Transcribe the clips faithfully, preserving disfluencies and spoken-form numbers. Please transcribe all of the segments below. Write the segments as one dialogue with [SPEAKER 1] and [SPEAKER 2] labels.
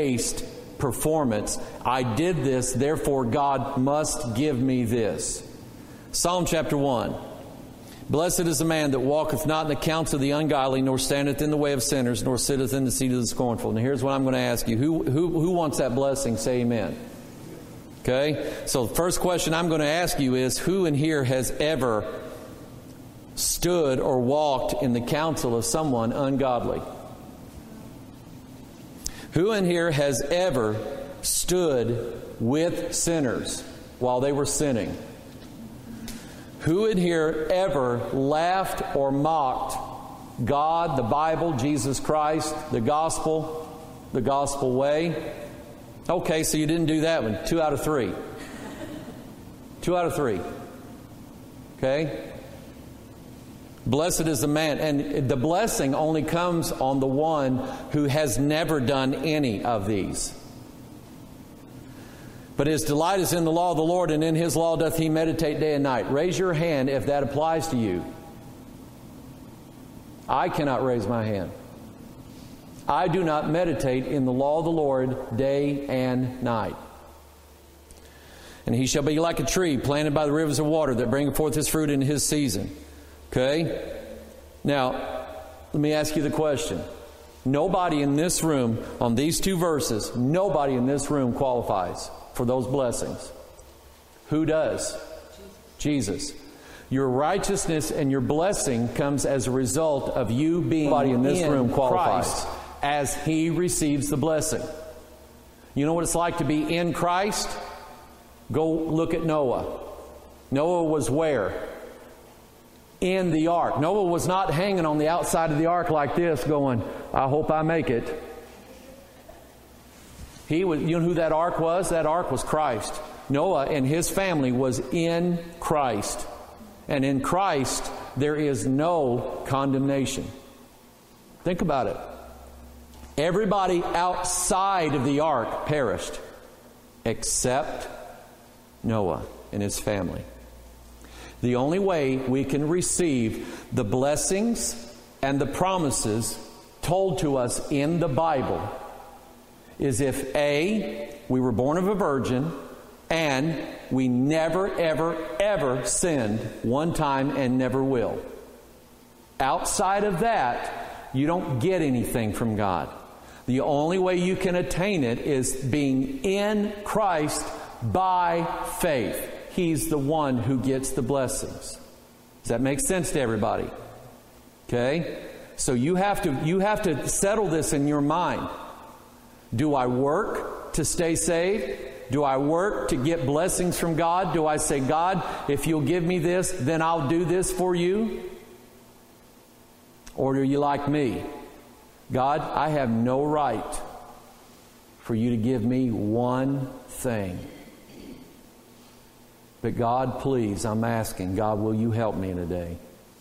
[SPEAKER 1] faith-based performance. I did this, therefore God must give me this. Psalm chapter one. Blessed is the man that walketh not in the counsel of the ungodly, nor standeth in the way of sinners, nor sitteth in the seat of the scornful. Now here's what I'm going to ask you. Who, who, who wants that blessing? Say amen. Okay? So the first question I'm going to ask you is, who in here has ever stood or walked in the counsel of someone ungodly? Who in here has ever stood with sinners while they were sinning? Who in here ever laughed or mocked God, the Bible, Jesus Christ, the gospel, the gospel way? Okay, so you didn't do that one. Two out of three. Two out of three. Okay? Blessed is the man. And the blessing only comes on the one who has never done any of these. But his delight is in the law of the Lord, and in his law doth he meditate day and night. Raise your hand if that applies to you. I cannot raise my hand. I do not meditate in the law of the Lord day and night. And he shall be like a tree planted by the rivers of water that bringeth forth his fruit in his season. Okay? Now, let me ask you the question. Nobody in this room, on these two verses, nobody in this room qualifies for those blessings. Who does? Jesus. Your righteousness and your blessing comes as a result of you being Nobody in this in room qualifies Christ as he receives the blessing. You know what it's like to be in Christ? Go look at Noah. Noah was where? In the ark. Noah was not hanging on the outside of the ark like this going, I hope I make it. He was, you know who that ark was? That ark was Christ. Noah and his family was in Christ. And in Christ, there is no condemnation. Think about it. Everybody outside of the ark perished, except Noah and his family. The only way we can receive the blessings and the promises told to us in the Bible is if A, we were born of a virgin, and we never, ever, ever sinned one time and never will. Outside of that, you don't get anything from God. The only way you can attain it is being in Christ by faith. He's the one who gets the blessings. Does that make sense to everybody? Okay? So you have to you have to settle this in your mind. Do I work to stay saved? Do I work to get blessings from God? Do I say, God, if you'll give me this, then I'll do this for you? Or are you like me? God, I have no right for you to give me one thing. But God, please, I'm asking, God, will you help me today?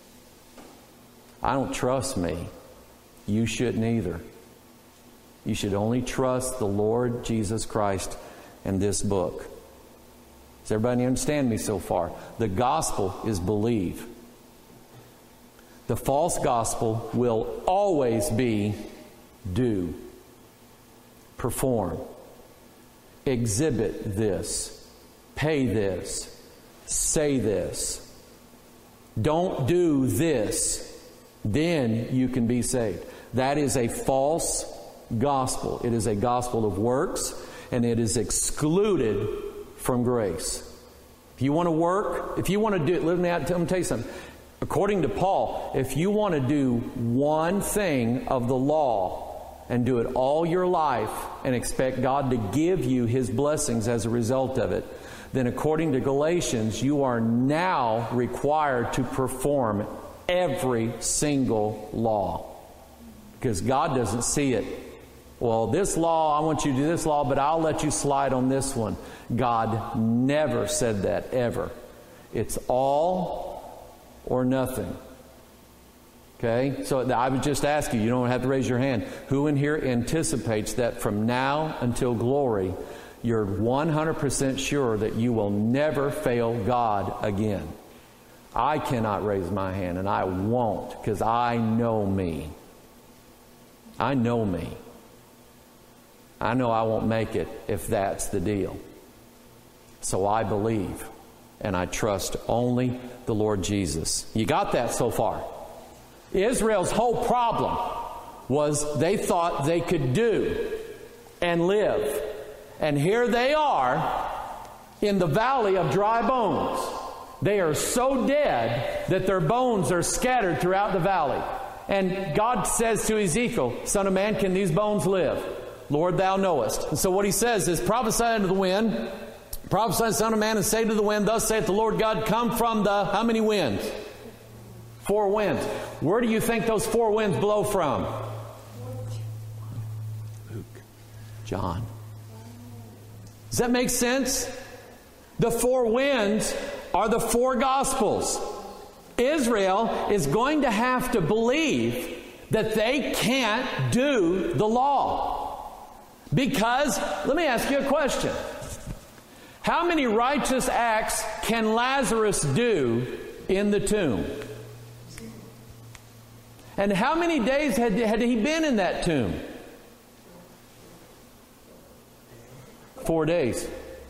[SPEAKER 1] I don't trust me. You shouldn't either. You should only trust the Lord Jesus Christ and this book. Does everybody understand me so far? The gospel is believe. The false gospel will always be do, perform, exhibit this, pay this, say this. Don't do this, then you can be saved. That is a false gospel. It is a gospel of works, and it is excluded from grace. If you want to work, if you want to do it, let me, let me tell you something. According to Paul, if you want to do one thing of the law and do it all your life and expect God to give you His blessings as a result of it, then according to Galatians, you are now required to perform every single law. Because God doesn't see it. Well, this law, I want you to do this law, but I'll let you slide on this one. God never said that, ever. It's all or nothing. Okay? So I would just ask you, you don't have to raise your hand. Who in here anticipates that from now until glory, you're one hundred percent sure that you will never fail God again? I cannot raise my hand, and I won't, because I know me. I know me. I know I won't make it if that's the deal. So I believe and I trust only the Lord Jesus. You got that so far? Israel's whole problem was they thought they could do and live. And here they are in the valley of dry bones. They are so dead that their bones are scattered throughout the valley. And God says to Ezekiel, Son of man, can these bones live? Lord, thou knowest. And so what he says is, prophesy unto the wind, prophesy, Son of man, and say to the wind, thus saith the Lord God, come from the, how many winds? Four winds. Where do you think those four winds blow from? Luke, John. Does that make sense? The four winds are the four Gospels. Israel is going to have to believe that they can't do the law. Because, let me ask you a question. How many righteous acts can Lazarus do in the tomb? And how many days had, had he been in that tomb? Four days.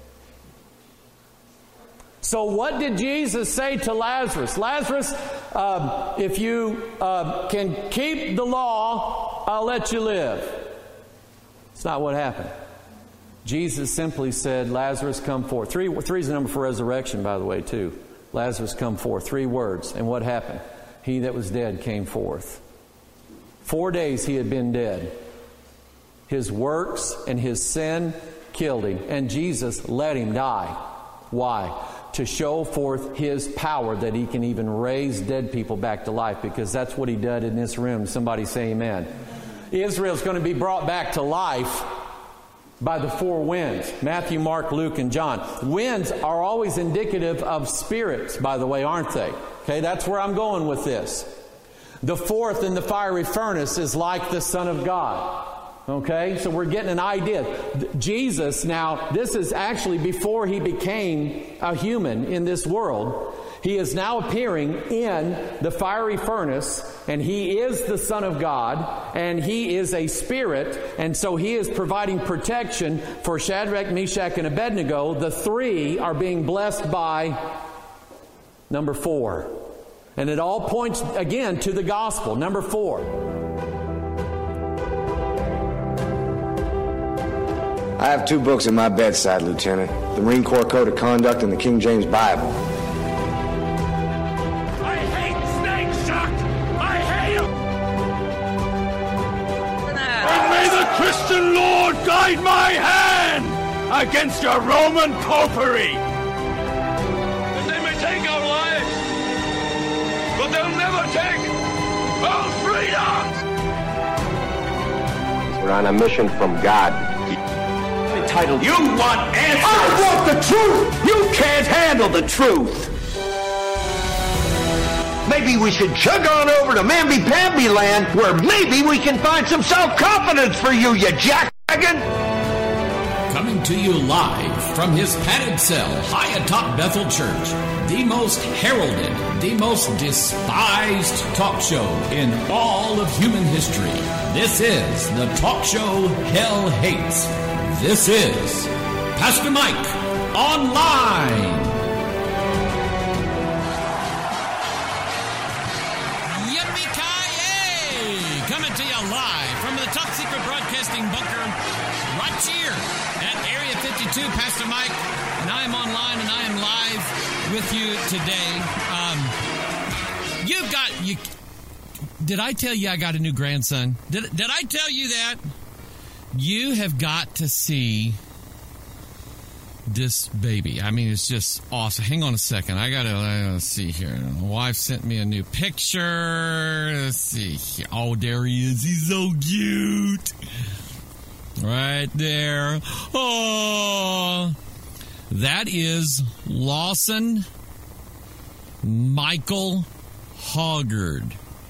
[SPEAKER 1] So what did Jesus say to Lazarus? Lazarus, uh, if you uh, can keep the law, I'll let you live. It's not what happened. Jesus simply said, Lazarus, come forth. Three, three is the number for resurrection, by the way, too. Lazarus, come forth. Three words. And what happened? He that was dead came forth. Four days he had been dead. His works and his sin killed him. And Jesus let him die. Why? To show forth His power that He can even raise dead people back to life, because that's what He did in this room. Somebody say amen. Israel's going to be brought back to life by the four winds. Matthew, Mark, Luke, and John. Winds are always indicative of spirits, by the way, aren't they? Okay, that's where I'm going with this. The fourth in the fiery furnace is like the Son of God. Okay, so we're getting an idea. Jesus, now, this is actually before He became a human in this world. He is now appearing in the fiery furnace, and He is the Son of God, and He is a spirit, and so He is providing protection for Shadrach, Meshach, and Abednego. The three are being blessed by number four. And it all points, again, to the gospel. Number four.
[SPEAKER 2] I have two books at my bedside, Lieutenant. The Marine Corps Code of Conduct and the King James Bible.
[SPEAKER 3] I hate snakes, Chuck! I hate them! And may the Christian Lord guide my hand against your Roman popery! That they may take our lives, but they'll never take our freedom!
[SPEAKER 2] We're on a mission from God.
[SPEAKER 3] Entitled, you want answers! I want the truth! You can't handle the truth!
[SPEAKER 4] Maybe we should chug on over to Mamby-Pamby land, where maybe we can find some self-confidence for you, you jackwagon!
[SPEAKER 5] Coming to you live from his padded cell high atop Bethel Church, the most heralded, the most despised talk show in all of human history. This is the talk show Hell Hates. This is Pastor Mike Online. Yippee-ki-yay! Coming to you live from the top secret broadcasting bunker right here at Area fifty-two. Pastor Mike, and I am online and I am live with you today. Um, you've got you. Did I tell you I got a new grandson? Did did I tell you that? You have got to see this baby. I mean, it's just awesome. Hang on a second. I gotta, I gotta see here. My wife sent me a new picture. Let's see. Oh, there he is. He's so cute. Right there. Oh, that is Lawson Michael Hoggard.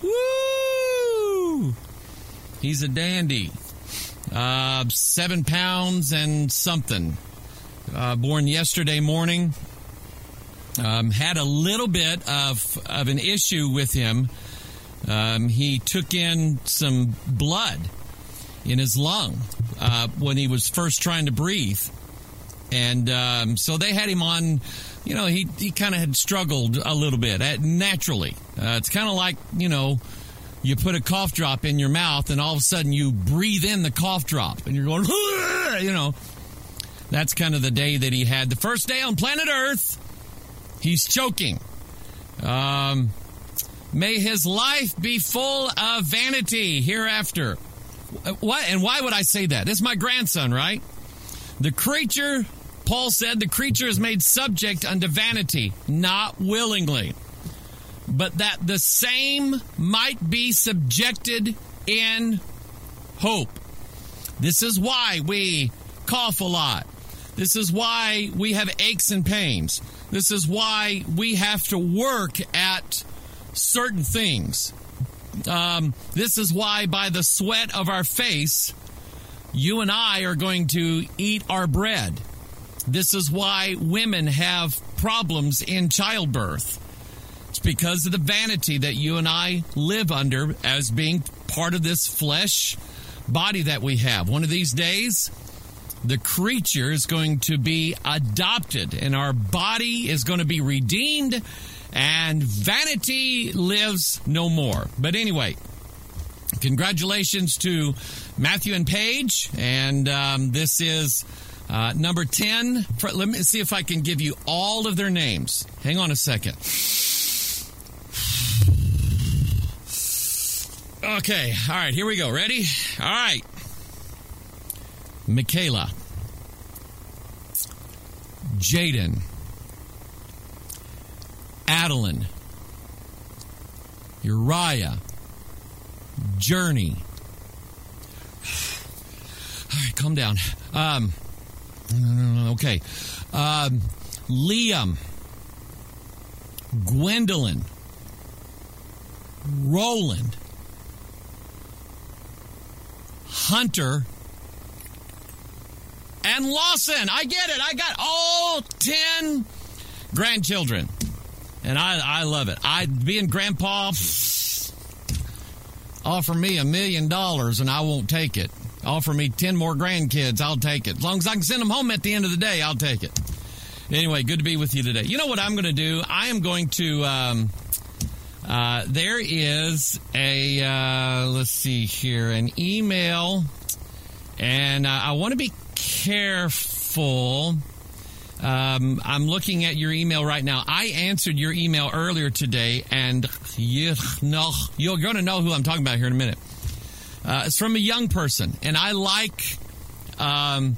[SPEAKER 5] Woo! He's a dandy. Uh, seven pounds and something. Uh, born yesterday morning. Um, had a little bit of of an issue with him. Um, he took in some blood, in his lung uh, when he was first trying to breathe. And um, so they had him on, you know, he, he kind of had struggled a little bit uh, naturally. Uh, it's kind of like, you know, you put a cough drop in your mouth and all of a sudden you breathe in the cough drop and you're going, you know. That's kind of the day that he had. The first day on planet Earth, he's choking. Um, may his life be full of vanity hereafter. What? And why would I say that? This is my grandson, right? The creature, Paul said, the creature is made subject unto vanity, not willingly, but that the same might be subjected in hope. This is why we cough a lot. This is why we have aches and pains. This is why we have to work at certain things. Um, this is why by the sweat of our face, you and I are going to eat our bread. This is why women have problems in childbirth. It's because of the vanity that you and I live under as being part of this flesh body that we have. One of these days, the creature is going to be adopted, and our body is going to be redeemed, and vanity lives no more. But anyway, congratulations to Matthew and Paige, and um, this is uh, number ten. Let me see if I can give you all of their names. Hang on a second. Okay, all right, here we go. Ready? All right. Michaela, Jaden, Adeline, Uriah, Journey. All right, calm down. Um, okay. Um, Liam, Gwendolyn, Roland, Hunter, and Lawson. I get it. I got all ten grandchildren. And I, I love it. I being grandpa, pff, offer me a million dollars and I won't take it. Offer me ten more grandkids, I'll take it. As long as I can send them home at the end of the day, I'll take it. Anyway, good to be with you today. You know what I'm going to do? I am going to, um, uh, there is a, uh, let's see here, an email. And uh, I want to be careful. Um, I'm looking at your email right now. I answered your email earlier today, and you know, you're going to know who I'm talking about here in a minute. Uh, it's from a young person, and I like um,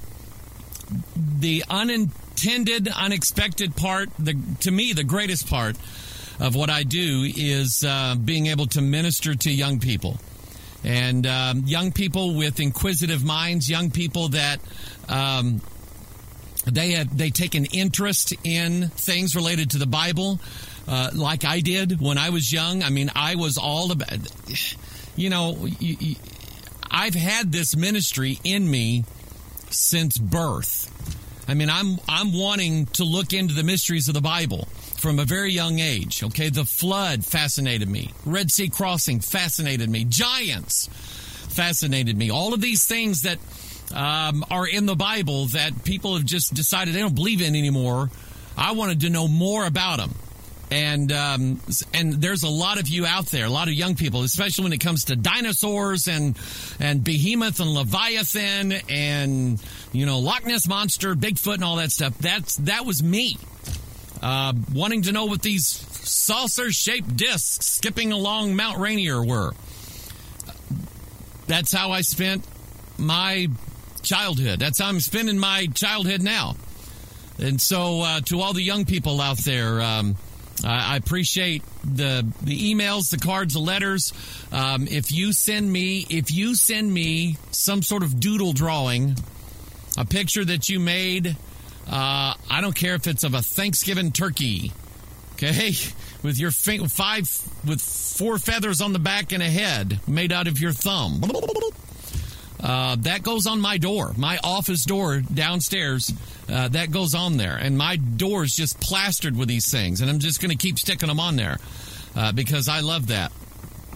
[SPEAKER 5] the unintended, unexpected part. The, to me, the greatest part of what I do is uh, being able to minister to young people. And um, young people with inquisitive minds, young people that um, they have they take an interest in things related to the Bible, uh, like I did when I was young. I mean, I was all about, you know, you, you, I've had this ministry in me since birth. I mean, I'm I'm wanting to look into the mysteries of the Bible from a very young age. Okay, the flood fascinated me. Red Sea crossing fascinated me. Giants fascinated me. All of these things that um, are in the Bible that people have just decided they don't believe in anymore. I wanted to know more about them. And um, and there's a lot of you out there, a lot of young people, especially when it comes to dinosaurs and and Behemoth and Leviathan and, you know, Loch Ness Monster, Bigfoot and all that stuff. That's that was me. Uh, wanting to know what these saucer-shaped discs skipping along Mount Rainier were. That's how I spent my childhood. That's how I'm spending my childhood now. And so uh, to all the young people out there, um, I appreciate the the emails, the cards, the letters. Um, if you send me, if you send me some sort of doodle drawing, a picture that you made, Uh, I don't care if it's of a Thanksgiving turkey, okay, with your f- five, with four feathers on the back and a head made out of your thumb. Uh, that goes on my door, my office door downstairs. Uh, that goes on there, and my door is just plastered with these things, and I'm just going to keep sticking them on there uh, because I love that.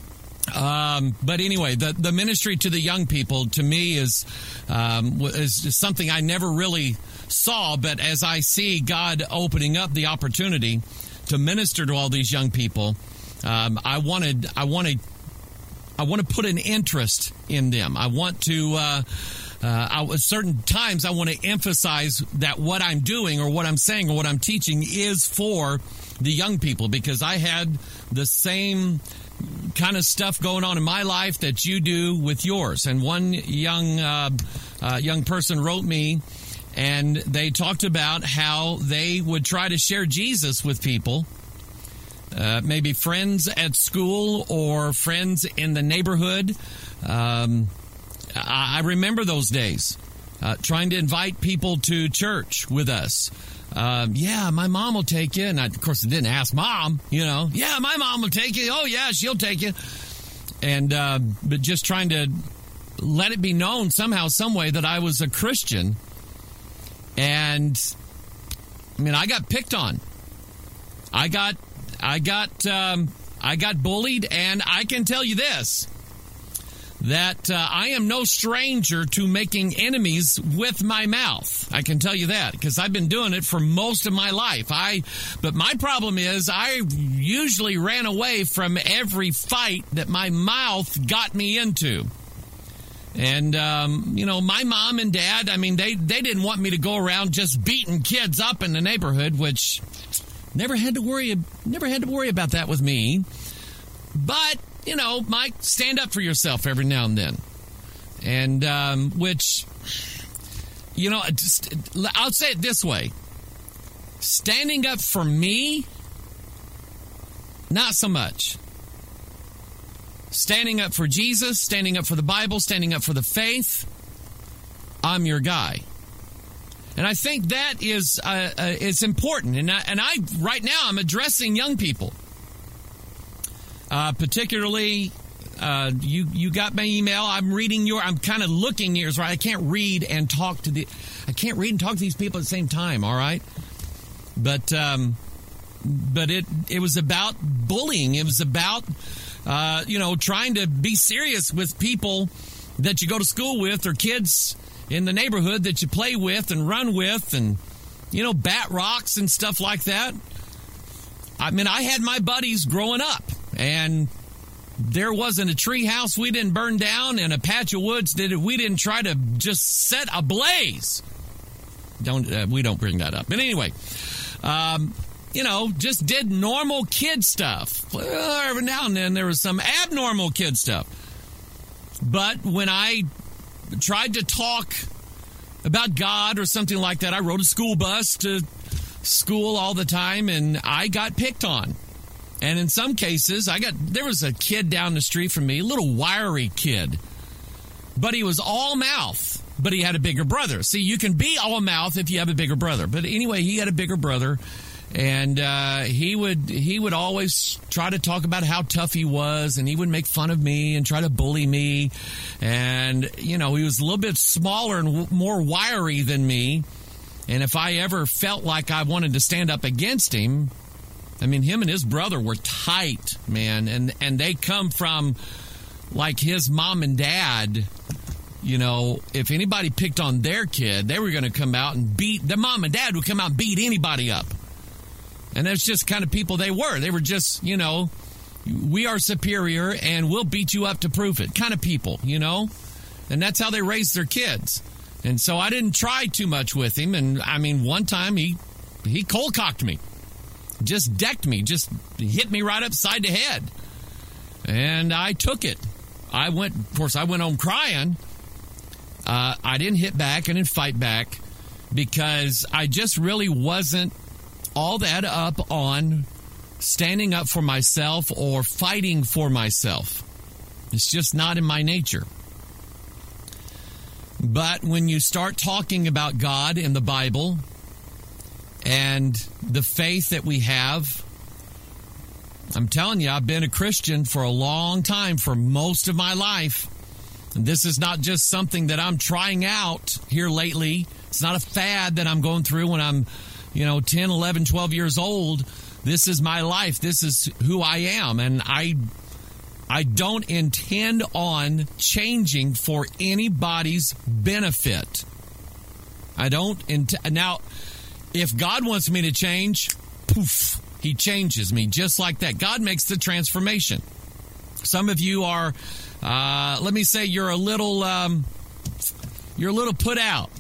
[SPEAKER 5] Um, but anyway, the, the ministry to the young people, to me, is, um, is is something I never really saw. But as I see God opening up the opportunity to minister to all these young people, um, I wanted, I wanted, I want to put an interest in them. I want to, uh, uh, I, at certain times, I want to emphasize that what I'm doing or what I'm saying or what I'm teaching is for the young people, because I had the same kind of stuff going on in my life that you do with yours. And one young uh, uh, young person wrote me, and they talked about how they would try to share Jesus with people, uh, maybe friends at school or friends in the neighborhood. Um, I, I remember those days, uh, trying to invite people to church with us. Um, yeah, my mom will take you. And I, of course, I didn't ask mom, you know. Yeah, my mom will take you. Oh, yeah, she'll take you. And, uh, but just trying to let it be known somehow, some way that I was a Christian. And, I mean, I got picked on. I got, I got, um, I got bullied. And I can tell you this, that uh, I am no stranger to making enemies with my mouth. I can tell you that, because I've been doing it for most of my life. I, but my problem is I usually ran away from every fight that my mouth got me into. And, um, you know, my mom and dad, I mean, they, they didn't want me to go around just beating kids up in the neighborhood, which never had to worry, never had to worry about that with me. But, you know, Mike, stand up for yourself every now and then. And, um, which, you know, just, I'll say it this way. Standing up for me, not so much. Standing up for Jesus, standing up for the Bible, standing up for the faith, I'm your guy. And I think that is, uh, uh, it's important. And I, and I, right now, I'm addressing young people. Uh, particularly, uh, you you got my email. I'm reading your. I'm kind of looking yours. Right, I can't read and talk to the. I can't read and talk to these people at the same time. All right, but um, but it it was about bullying. It was about uh, you know trying to be serious with people that you go to school with, or kids in the neighborhood that you play with and run with, and you know bat rocks and stuff like that. I mean, I had my buddies growing up. And there wasn't a tree house we didn't burn down, and a patch of woods that we didn't try to just set ablaze. Don't uh, we don't bring that up. But anyway, um, you know, just did normal kid stuff. Well, every now and then there was some abnormal kid stuff. But when I tried to talk about God or something like that, I rode a school bus to school all the time, and I got picked on. And in some cases, I got there was a kid down the street from me, a little wiry kid, but he was all mouth, but he had a bigger brother. See, you can be all mouth if you have a bigger brother. But anyway, he had a bigger brother, and uh, he would he would always try to talk about how tough he was, and he would make fun of me and try to bully me. And, you know, he was a little bit smaller and w- more wiry than me. And if I ever felt like I wanted to stand up against him, I mean, him and his brother were tight, man, and and they come from, like, his mom and dad. You know, if anybody picked on their kid, they were going to come out and beat, their mom and dad would come out and beat anybody up. And that's just kind of people they were. They were just, you know, we are superior and we'll beat you up to prove it kind of people, you know. And that's how they raised their kids. And so I didn't try too much with him. And, I mean, one time he, he cold-cocked me. Just decked me, just hit me right upside the head. And I took it. I went, of course, I went home crying. Uh, I didn't hit back, I didn't fight back, because I just really wasn't all that up on standing up for myself or fighting for myself. It's just not in my nature. But when you start talking about God in the Bible and the faith that we have, I'm telling you, I've been a Christian for a long time, for most of my life. And this is not just something that I'm trying out here lately. It's not a fad that I'm going through when I'm, you know, ten, eleven, twelve years old. This is my life. This is who I am. And I I don't intend on changing for anybody's benefit. I don't int- now, if God wants me to change, poof, he changes me just like that. God makes the transformation. Some of you are, uh, let me say, you're a little, um, you're a little put out.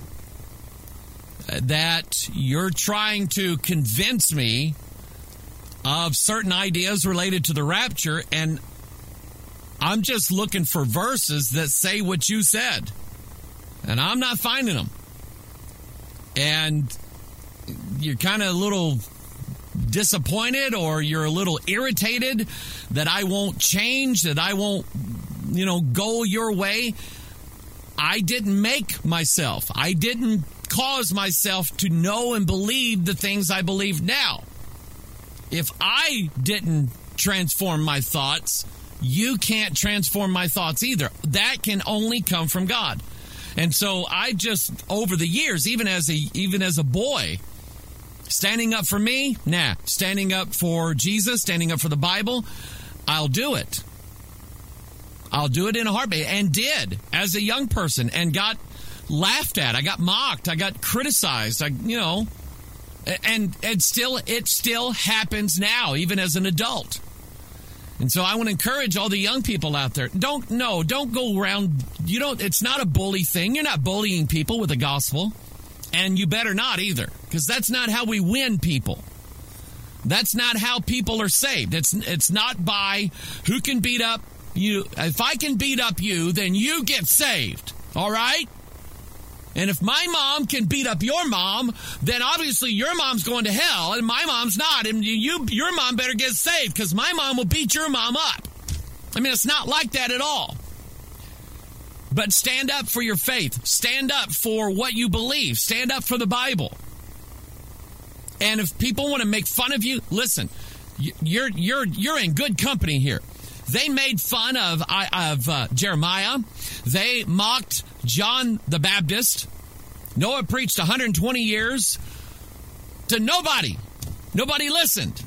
[SPEAKER 5] That you're trying to convince me of certain ideas related to the rapture, and I'm just looking for verses that say what you said, and I'm not finding them. And you're kind of a little disappointed, or you're a little irritated that I won't change, that I won't, you know, go your way. I didn't make myself. I didn't cause myself to know and believe the things I believe now. If I didn't transform my thoughts, you can't transform my thoughts either. That can only come from God. And so I just, over the years, even as a even as a boy, standing up for me, nah. Standing up for Jesus, standing up for the Bible, I'll do it. I'll do it in a heartbeat, and did as a young person, and got laughed at. I got mocked. I got criticized. I, you know, and and still, it still happens now, even as an adult. And so I want to encourage all the young people out there. Don't, no, don't go around. You don't, it's not a bully thing. You're not bullying people with the gospel. And you better not either, because that's not how we win people. That's not how people are saved. It's, it's not by who can beat up you. If I can beat up you, then you get saved. All right? And if my mom can beat up your mom, then obviously your mom's going to hell, and my mom's not. And you, your mom better get saved, because my mom will beat your mom up. I mean, it's not like that at all. But stand up for your faith. Stand up for what you believe. Stand up for the Bible. And if people want to make fun of you, listen, you're you're you're in good company here. They made fun of of uh, Jeremiah. They mocked John the Baptist. Noah preached one hundred twenty years to nobody. Nobody listened.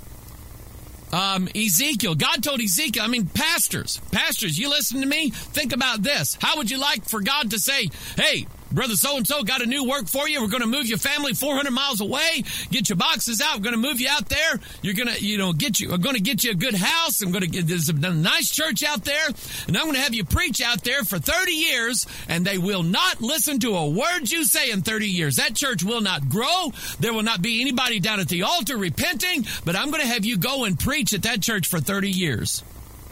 [SPEAKER 5] Um, Ezekiel, God told Ezekiel, I mean, pastors, pastors, you listen to me? Think about this. How would you like for God to say, hey, brother so-and-so, got a new work for you. We're going to move your family four hundred miles away. Get your boxes out. We're going to move you out there. You're going to, you know, get you, we're going to get you a good house. I'm going to get, there's a nice church out there. And I'm going to have you preach out there for thirty years. And they will not listen to a word you say in thirty years. That church will not grow. There will not be anybody down at the altar repenting. But I'm going to have you go and preach at that church for thirty years.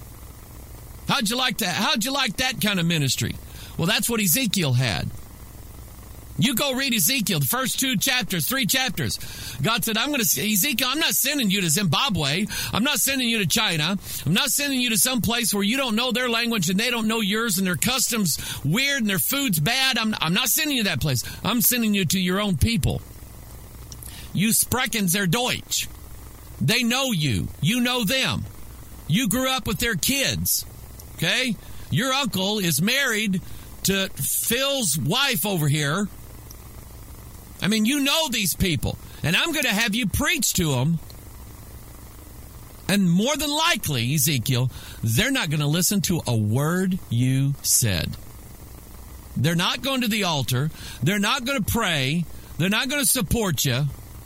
[SPEAKER 5] How'd you like that? How'd you like that kind of ministry? Well, that's what Ezekiel had. You go read Ezekiel, the first two chapters, three chapters. God said, I'm going to, Ezekiel, I'm not sending you to Zimbabwe. I'm not sending you to China. I'm not sending you to some place where you don't know their language and they don't know yours and their customs weird and their food's bad. I'm, I'm not sending you to that place. I'm sending you to your own people. You sprechen their Deutsch. They know you. You know them. You grew up with their kids. Okay? Your uncle is married to Phil's wife over here. I mean, you know these people. And I'm going to have you preach to them. And more than likely, Ezekiel, they're not going to listen to a word you said. They're not going to the altar. They're not going to pray. They're not going to support you.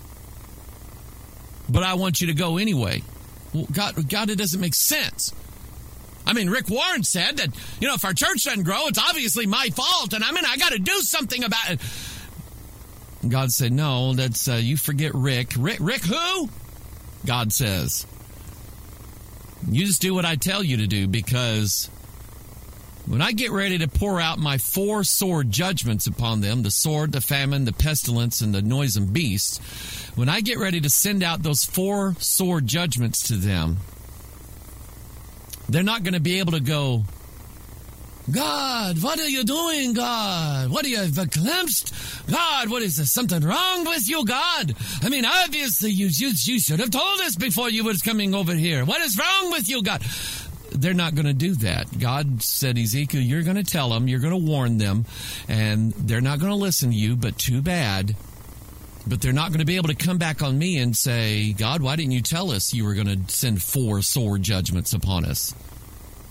[SPEAKER 5] But I want you to go anyway. Well, God, God, it doesn't make sense. I mean, Rick Warren said that, you know, if our church doesn't grow, it's obviously my fault. And I mean, I got to do something about it. God said, no, that's, uh, you forget Rick. Rick. Rick who? God says, you just do what I tell you to do, because when I get ready to pour out my four sword judgments upon them, the sword, the famine, the pestilence, and the noisome beast, when I get ready to send out those four sword judgments to them, they're not going to be able to go, God, what are you doing, God? What are you, eclipsed? God, what is there, something wrong with you, God? I mean, obviously, you, you, you should have told us before you was coming over here. What is wrong with you, God? They're not going to do that. God said, Ezekiel, you're going to tell them, you're going to warn them, and they're not going to listen to you, but too bad. But they're not going to be able to come back on me and say, God, why didn't you tell us you were going to send four sword judgments upon us?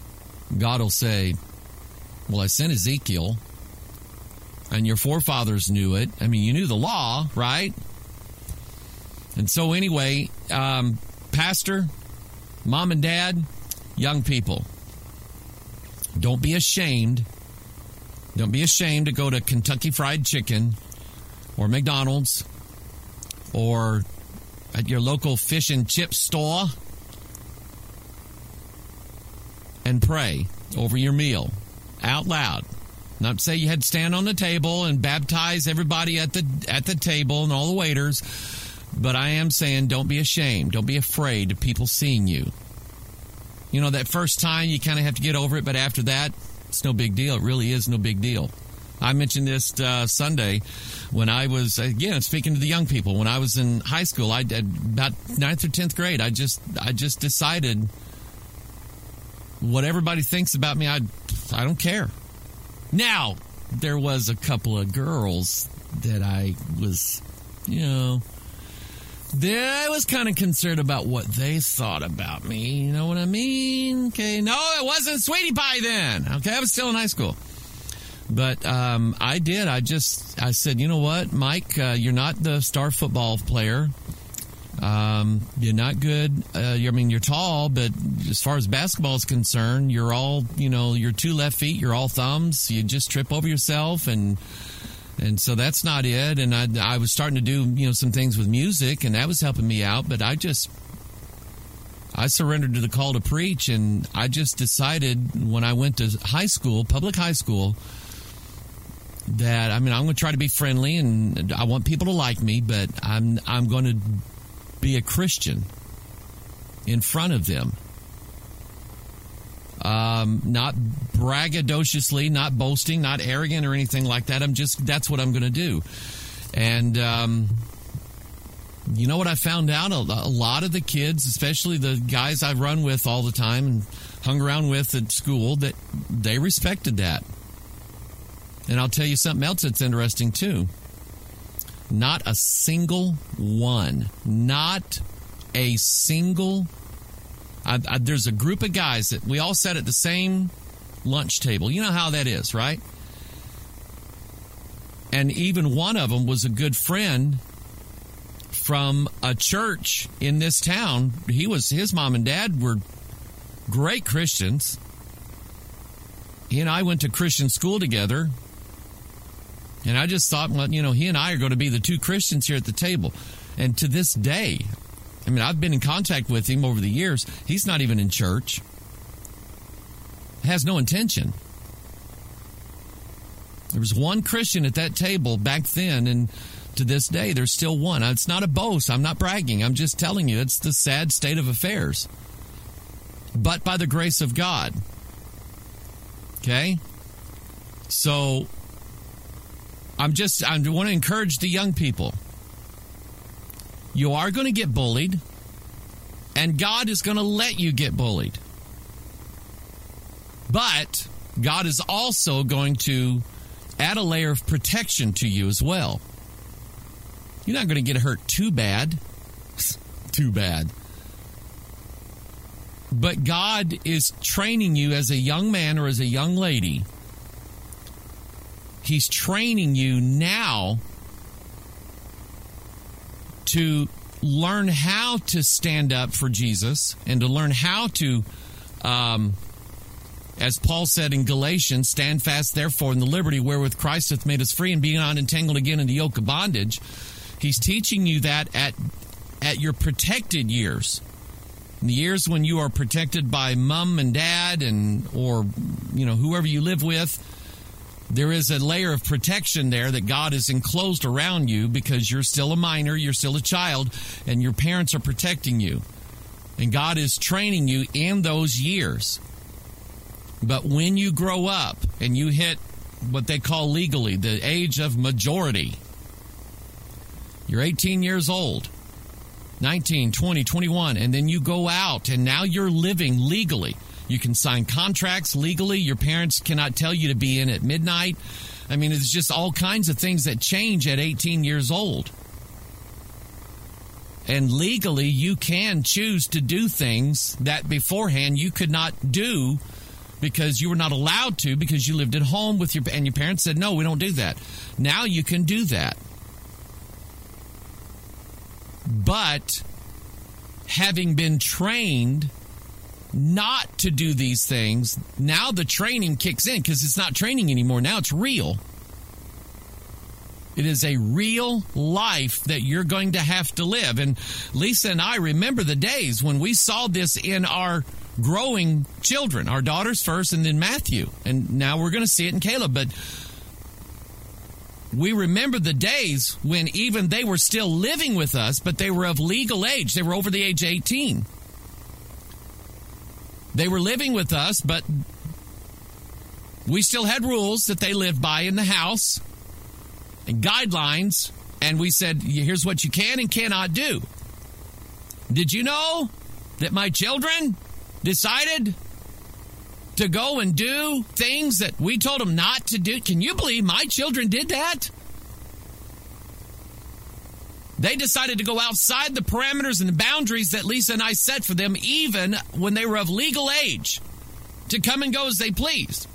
[SPEAKER 5] God will say, well, I sent Ezekiel, and your forefathers knew it. I mean, you knew the law, right? And so anyway, um, pastor, mom and dad, young people, don't be ashamed. Don't be ashamed to go to Kentucky Fried Chicken or McDonald's or at your local fish and chip store and pray over your meal out loud. Not say you had to stand on the table and baptize everybody at the at the table and all the waiters, but I am saying don't be ashamed. Don't be afraid of people seeing you. You know, that first time you kind of have to get over it, but after that, it's no big deal. It really is no big deal. I mentioned this uh, Sunday when I was, again, speaking to the young people. When I was in high school, I about ninth or tenth grade, I just I just decided what everybody thinks about me, I I don't care. Now, there was a couple of girls that I was, you know, I was kind of concerned about what they thought about me. You know what I mean? Okay, no, it wasn't Sweetie Pie then. Okay, I was still in high school. But um, I did. I just, I said, you know what, Mike, uh, you're not the star football player. Um, you're not good. Uh, you're, I mean, you're tall, but as far as basketball is concerned, you're all, you know, you're two left feet, you're all thumbs. You just trip over yourself, and and so that's not it. And I, I was starting to do, you know, some things with music, and that was helping me out. But I just, I surrendered to the call to preach, and I just decided when I went to high school, public high school, that, I mean, I'm going to try to be friendly, and I want people to like me, but I'm I'm going to be a Christian in front of them. Um, not braggadociously, not boasting, not arrogant or anything like that. I'm just, that's what I'm going to do. And, um, you know what I found out? A, a lot of the kids, especially the guys I've run with all the time and hung around with at school, that they respected that. And I'll tell you something else that's interesting too. Not a single one. Not a single. I, I, there's a group of guys that we all sat at the same lunch table. You know how that is, right? And even one of them was a good friend from a church in this town. He was, his mom and dad were great Christians. He and I went to Christian school together. And I just thought, well, you know, he and I are going to be the two Christians here at the table. And to this day, I mean, I've been in contact with him over the years. He's not even in church. Has no intention. There was one Christian at that table back then, and to this day, there's still one. It's not a boast. I'm not bragging. I'm just telling you, it's the sad state of affairs. But by the grace of God. Okay? So I'm just, I want to encourage the young people. You are going to get bullied, and God is going to let you get bullied. But God is also going to add a layer of protection to you as well. You're not going to get hurt too bad. Too bad. But God is training you as a young man or as a young lady. He's training you now to learn how to stand up for Jesus and to learn how to, um, as Paul said in Galatians, stand fast, therefore, in the liberty wherewith Christ hath made us free, and be not entangled again in the yoke of bondage. He's teaching you that at at your protected years, in the years when you are protected by mom and dad and or you know whoever you live with. There is a layer of protection there that God has enclosed around you because you're still a minor, you're still a child, and your parents are protecting you. And God is training you in those years. But when you grow up and you hit what they call legally the age of majority, you're eighteen years old, nineteen, twenty, twenty-one, and then you go out and now you're living legally. You can sign contracts legally. Your parents cannot tell you to be in at midnight. I mean, it's just all kinds of things that change at eighteen years old. And legally, you can choose to do things that beforehand you could not do because you were not allowed to because you lived at home with your, and your parents said, no, we don't do that. Now you can do that. But having been trained not to do these things, now the training kicks in because it's not training anymore. Now it's real. It is a real life that you're going to have to live. And Lisa and I remember the days when we saw this in our growing children, our daughters first and then Matthew. And now we're going to see it in Caleb. But we remember the days when even they were still living with us, but they were of legal age. They were over the age of eighteen. They were living with us, but we still had rules that they lived by in the house and guidelines, and we said, here's what you can and cannot do. Did you know that my children decided to go and do things that we told them not to do? Can you believe my children did that? They decided to go outside the parameters and the boundaries that Lisa and I set for them, even when they were of legal age, to come and go as they pleased.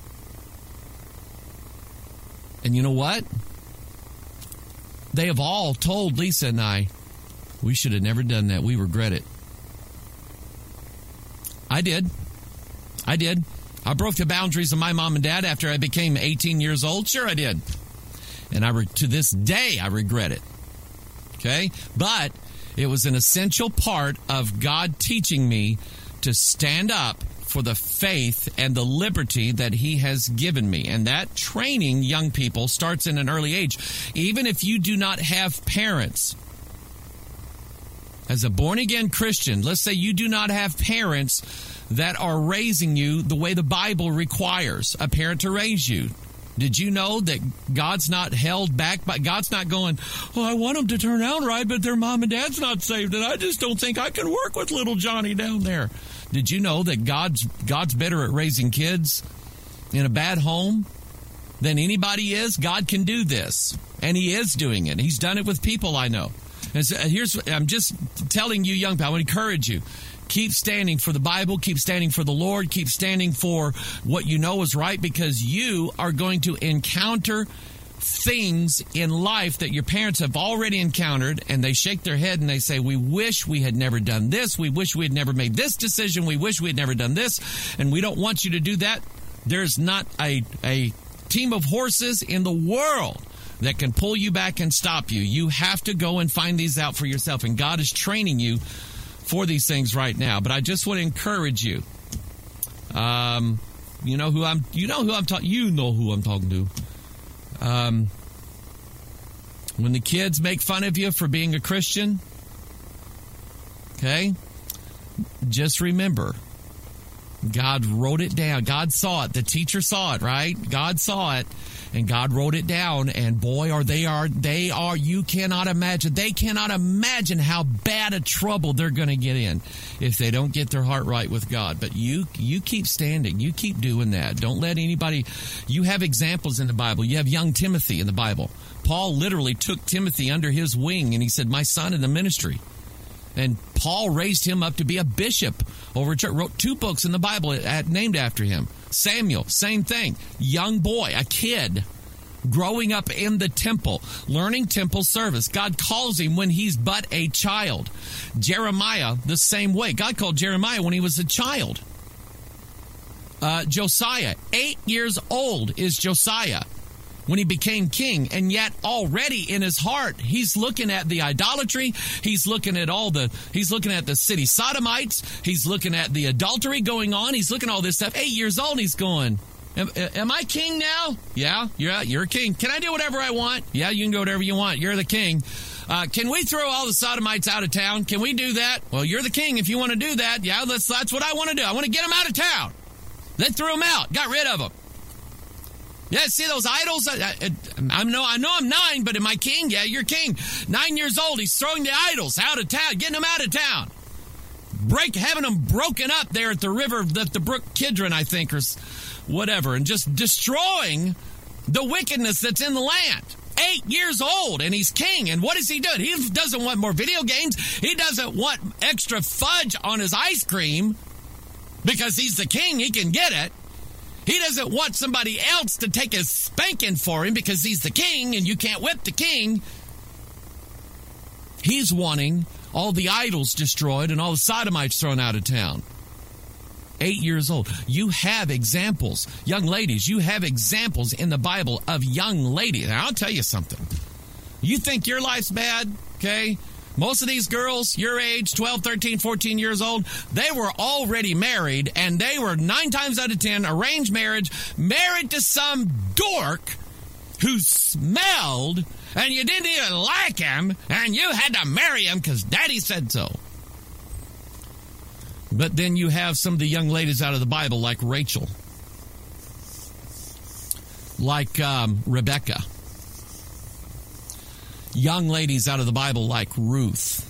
[SPEAKER 5] And you know what? They have all told Lisa and I, we should have never done that. We regret it. I did. I did. I broke the boundaries of my mom and dad after I became eighteen years old. Sure, I did. And I, re- to this day, I regret it. Okay? But it was an essential part of God teaching me to stand up for the faith and the liberty that he has given me. And that training, young people, starts in an early age. Even if you do not have parents, as a born-again Christian, let's say you do not have parents that are raising you the way the Bible requires a parent to raise you. Did you know that God's not held back by, God's not going, well, I want them to turn out right, but their mom and dad's not saved, and I just don't think I can work with little Johnny down there. Did you know that God's God's better at raising kids in a bad home than anybody is? God can do this, and he is doing it. He's done it with people I know. And so here's, I'm just telling you, young people, I want to encourage you. Keep standing for the Bible. Keep standing for the Lord. Keep standing for what you know is right, because you are going to encounter things in life that your parents have already encountered, and they shake their head and they say, we wish we had never done this. We wish we had never made this decision. We wish we had never done this, and we don't want you to do that. There's not a, a team of horses in the world that can pull you back and stop you. You have to go and find these out for yourself, and God is training you for these things right now. But I just want to encourage you. Um, you know who I'm. You know who I'm talking. You know who I'm talking to. Um, when the kids make fun of you for being a Christian, okay, just remember, God wrote it down. God saw it. The teacher saw it, right? God saw it, and God wrote it down. And boy, are they are they are. You cannot imagine. They cannot imagine how bad a trouble they're going to get in if they don't get their heart right with God. But you you keep standing. You keep doing that. Don't let anybody. You have examples in the Bible. You have young Timothy in the Bible. Paul literally took Timothy under his wing, and he said, "My son in the ministry." And Paul raised him up to be a bishop over a church, wrote two books in the Bible named after him. Samuel, same thing. Young boy, a kid, growing up in the temple, learning temple service. God calls him when he's but a child. Jeremiah, the same way. God called Jeremiah when he was a child. Uh, Josiah, eight years old is Josiah when he became king, and yet already in his heart, he's looking at the idolatry, he's looking at all the, he's looking at the city sodomites, he's looking at the adultery going on, he's looking at all this stuff. Eight years old, he's going, am, am I king now? Yeah, you're, you're a king. Can I do whatever I want? Yeah, you can do whatever you want. You're the king. Uh, can we throw all the sodomites out of town? Can we do that? Well, you're the king if you want to do that. Yeah, that's, that's what I want to do. I want to get them out of town. They threw them out, got rid of them. Yeah, see those idols? I, I, I know I know I'm nine, but am I king? Yeah, you're king. Nine years old, he's throwing the idols out of town, getting them out of town. Break, having them broken up there at the river, the, the brook Kidron, I think, or whatever, and just destroying the wickedness that's in the land. Eight years old, and he's king, and what is he doing? He doesn't want more video games. He doesn't want extra fudge on his ice cream because he's the king, he can get it. He doesn't want somebody else to take a spanking for him because he's the king and you can't whip the king. He's wanting all the idols destroyed and all the sodomites thrown out of town. Eight years old. You have examples. Young ladies, you have examples in the Bible of young ladies. Now, I'll tell you something. You think your life's bad, okay? Most of these girls, your age, twelve, thirteen, fourteen years old, they were already married, and they were nine times out of ten arranged marriage, married to some dork who smelled, and you didn't even like him, and you had to marry him because daddy said so. But then you have some of the young ladies out of the Bible like Rachel, like um, Rebecca. Young ladies out of the Bible like Ruth.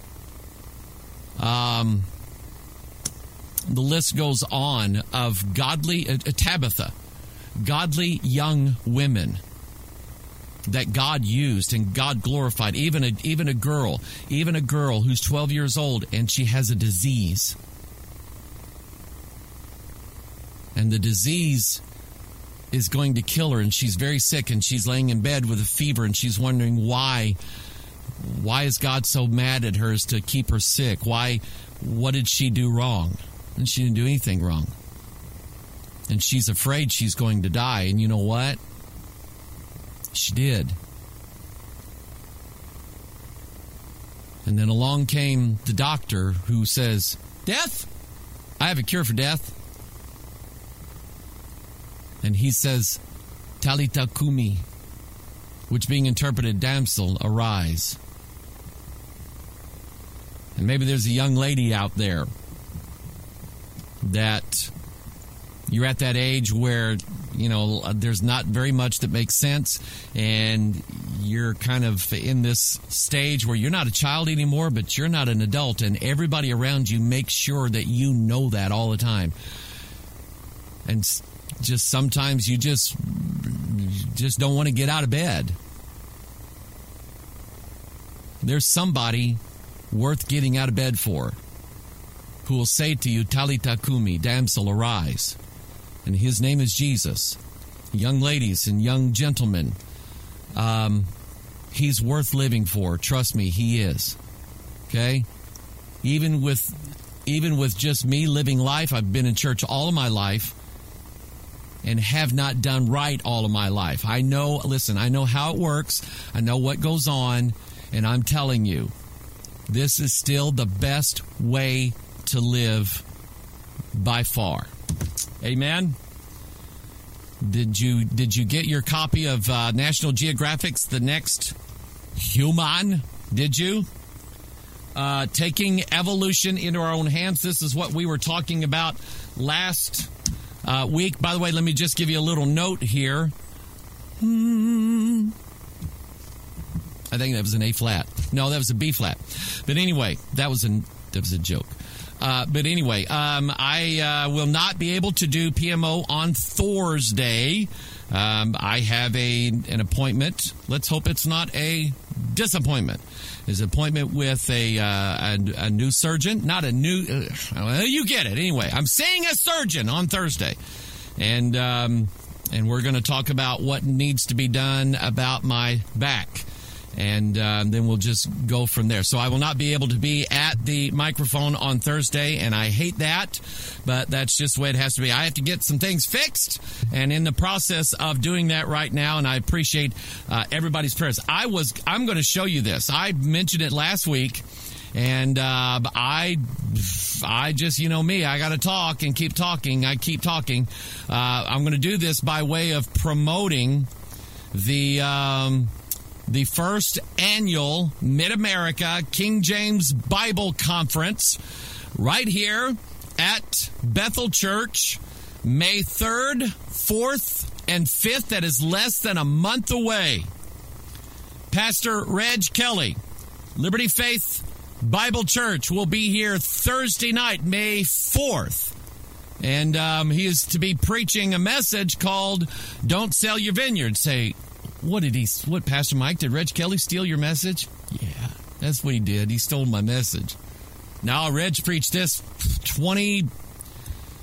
[SPEAKER 5] Um, the list goes on of godly, uh, Tabitha, godly young women that God used and God glorified. Even a, even a girl, even a girl who's twelve years old and she has a disease. And the disease is going to kill her, and she's very sick, and she's laying in bed with a fever, and she's wondering why. Why is God so mad at her as to keep her sick? Why? What did she do wrong? And she didn't do anything wrong. And she's afraid she's going to die, and you know what? She did. And then along came the doctor who says, "Death? I have a cure for death." And he says, "Talitha kumi," which being interpreted, "Damsel, arise." And maybe there's a young lady out there that you're at that age where, you know, there's not very much that makes sense, and you're kind of in this stage where you're not a child anymore, but you're not an adult, and everybody around you makes sure that you know that all the time. And just sometimes you just you just don't want to get out of bed. There's somebody worth getting out of bed for who will say to you, "Talitha kumi," damsel, arise. And his name is Jesus. Young ladies and young gentlemen, um, he's worth living for. Trust me, he is. Okay? Even with, even with just me living life, I've been in church all of my life and have not done right all of my life. I know, listen, I know how it works. I know what goes on, and I'm telling you, this is still the best way to live by far. Amen? Did you did you get your copy of uh, National Geographic's The Next Human? Did you? Uh, taking evolution into our own hands. This is what we were talking about last Uh, week. By the way, let me just give you a little note here. Hmm. I think that was an A flat. No, that was a B flat. But anyway, that was a that was a joke. Uh, but anyway, um, I uh, will not be able to do P M O on Thursday. Um, I have a an appointment. Let's hope it's not a disappointment. Is an appointment with a, uh, a a new surgeon, not a new. Uh, you get it anyway. I'm seeing a surgeon on Thursday, and um, and we're going to talk about what needs to be done about my back, and uh, then we'll just go from there. So I will not be able to be at the microphone on Thursday, and I hate that, but that's just the way it has to be. I have to get some things fixed, and in the process of doing that right now, and I appreciate uh, everybody's prayers. I was, I'm going to show you this. I mentioned it last week, and uh, I, I just, you know me, I got to talk and keep talking. I keep talking. Uh, I'm going to do this by way of promoting the... Um, The first annual Mid-America King James Bible Conference right here at Bethel Church, May third, fourth, and fifth. That is less than a month away. Pastor Reg Kelly, Liberty Faith Bible Church, will be here Thursday night, May fourth. And um, he is to be preaching a message called Don't Sell Your Vineyard. Say, What did he, what, Pastor Mike, did Reg Kelly steal your message? Yeah, that's what he did. He stole my message. Now, Reg preached this twenty,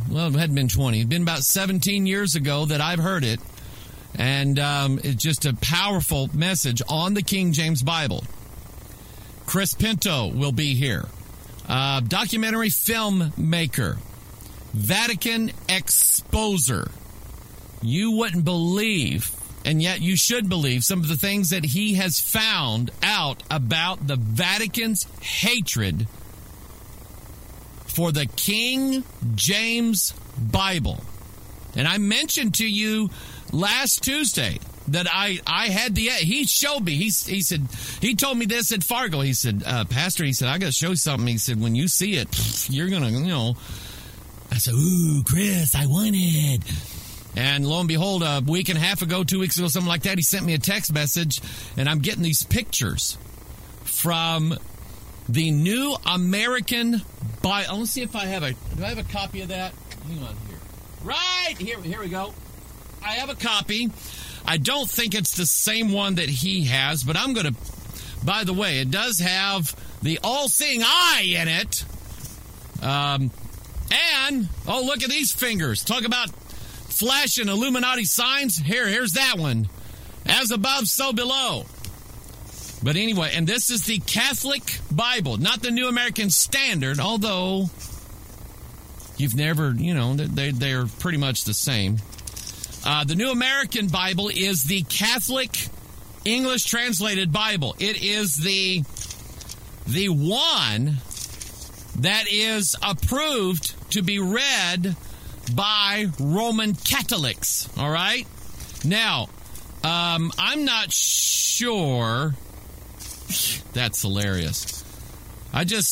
[SPEAKER 5] well, it hadn't been twenty. It's been about seventeen years ago that I've heard it. And um, it's just a powerful message on the King James Bible. Chris Pinto will be here. Uh, documentary filmmaker. Vatican exposer. You wouldn't believe, and yet you should believe, some of the things that he has found out about the Vatican's hatred for the King James Bible. And I mentioned to you last Tuesday that I, I had the, he showed me, he, he said, he told me this at Fargo. He said, uh, Pastor, he said, I got to show you something. He said, when you see it, you're going to, you know, I said, ooh, Chris, I want it. And lo and behold, a week and a half ago, two weeks ago, something like that, he sent me a text message, and I'm getting these pictures from the New American Bible. Let's see if I have a, do I have a copy of that? Hang on here. Right, here, here we go. I have a copy. I don't think it's the same one that he has, but I'm going to, by the way, it does have the all-seeing eye in it. Um, and, oh, look at these fingers. Talk about flashing Illuminati signs. Here, here's that one. As above, so below. But anyway, and this is the Catholic Bible, not the New American Standard, although you've never, you know, they, they're pretty much the same. Uh, the New American Bible is the Catholic English translated Bible. It is the, the one that is approved to be read by Roman Catholics. All right? Now, um, I'm not sure. That's hilarious. I just...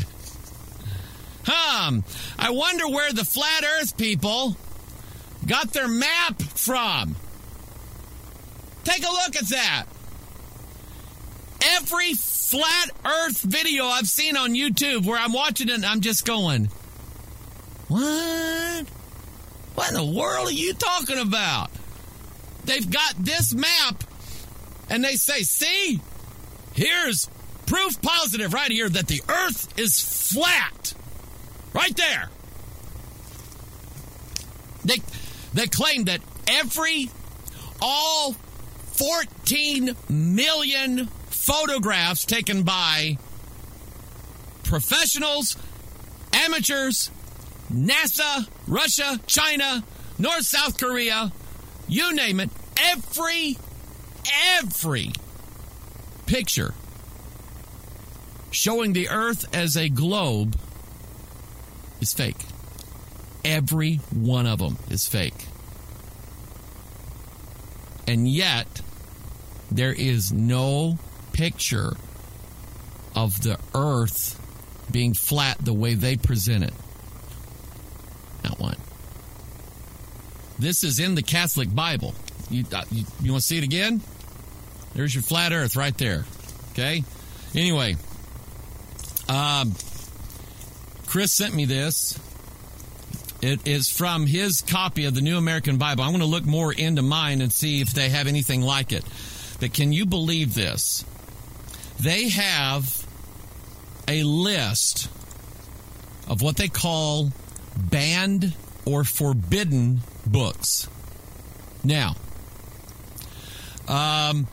[SPEAKER 5] um, I wonder where the Flat Earth people got their map from. Take a look at that. Every Flat Earth video I've seen on YouTube where I'm watching it and I'm just going, what? What in the world are you talking about? They've got this map and they say, see, here's proof positive right here that the earth is flat. Right there. They, they claim that every, all fourteen million photographs taken by professionals, amateurs, NASA, Russia, China, North, South Korea, you name it, every, every picture showing the earth as a globe is fake. Every one of them is fake. And yet, there is no picture of the earth being flat the way they present it. Not one. This is in the Catholic Bible. You, uh, you, you want to see it again? There's your flat earth right there. Okay? Anyway, um, Chris sent me this. It is from his copy of the New American Bible. I'm going to look more into mine and see if they have anything like it. But can you believe this? They have a list of what they call banned or forbidden books. Now, um,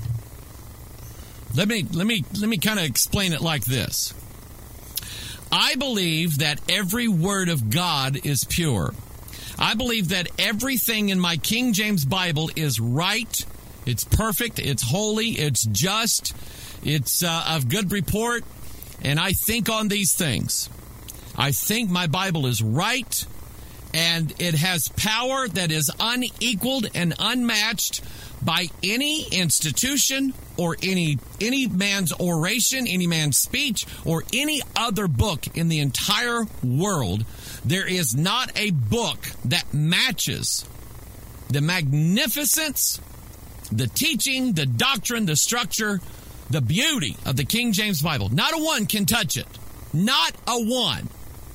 [SPEAKER 5] let me let me let me kind of explain it like this. I believe that every word of God is pure. I believe that everything in my King James Bible is right, it's perfect, it's holy, it's just, it's uh, of good report, and I think on these things. I think my Bible is right, and it has power that is unequaled and unmatched by any institution or any any man's oration, any man's speech, or any other book in the entire world. There is not a book that matches the magnificence, the teaching, the doctrine, the structure, the beauty of the King James Bible. Not a one can touch it. Not a one.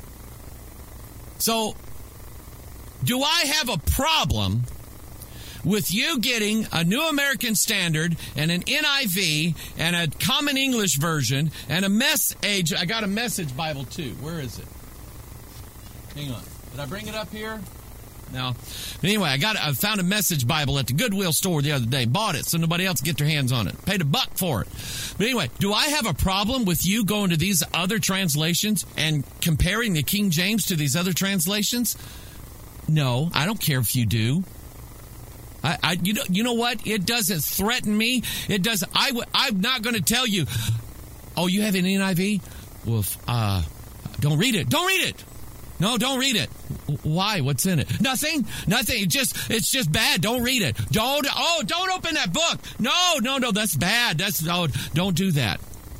[SPEAKER 5] So, do I have a problem with you getting a New American Standard and an N I V and a Common English Version and a Message? I got a Message Bible too. Where is it? Hang on. Did I bring it up here? No. But anyway, I got I found a Message Bible at the Goodwill store the other day. Bought it so nobody else get their hands on it. Paid a buck for it. But anyway, do I have a problem with you going to these other translations and comparing the King James to these other translations? No, I don't care if you do. I, I you know, you know what? It doesn't threaten me. It doesn't. I w- I'm not going to tell you. Oh, you have an N I V? Well, if, uh, don't read it. Don't read it. No, don't read it. Why? What's in it? Nothing. Nothing. It just it's just bad. Don't read it. Don't. Oh, don't open that book. No, no, no. That's bad. That's no. Don't do that.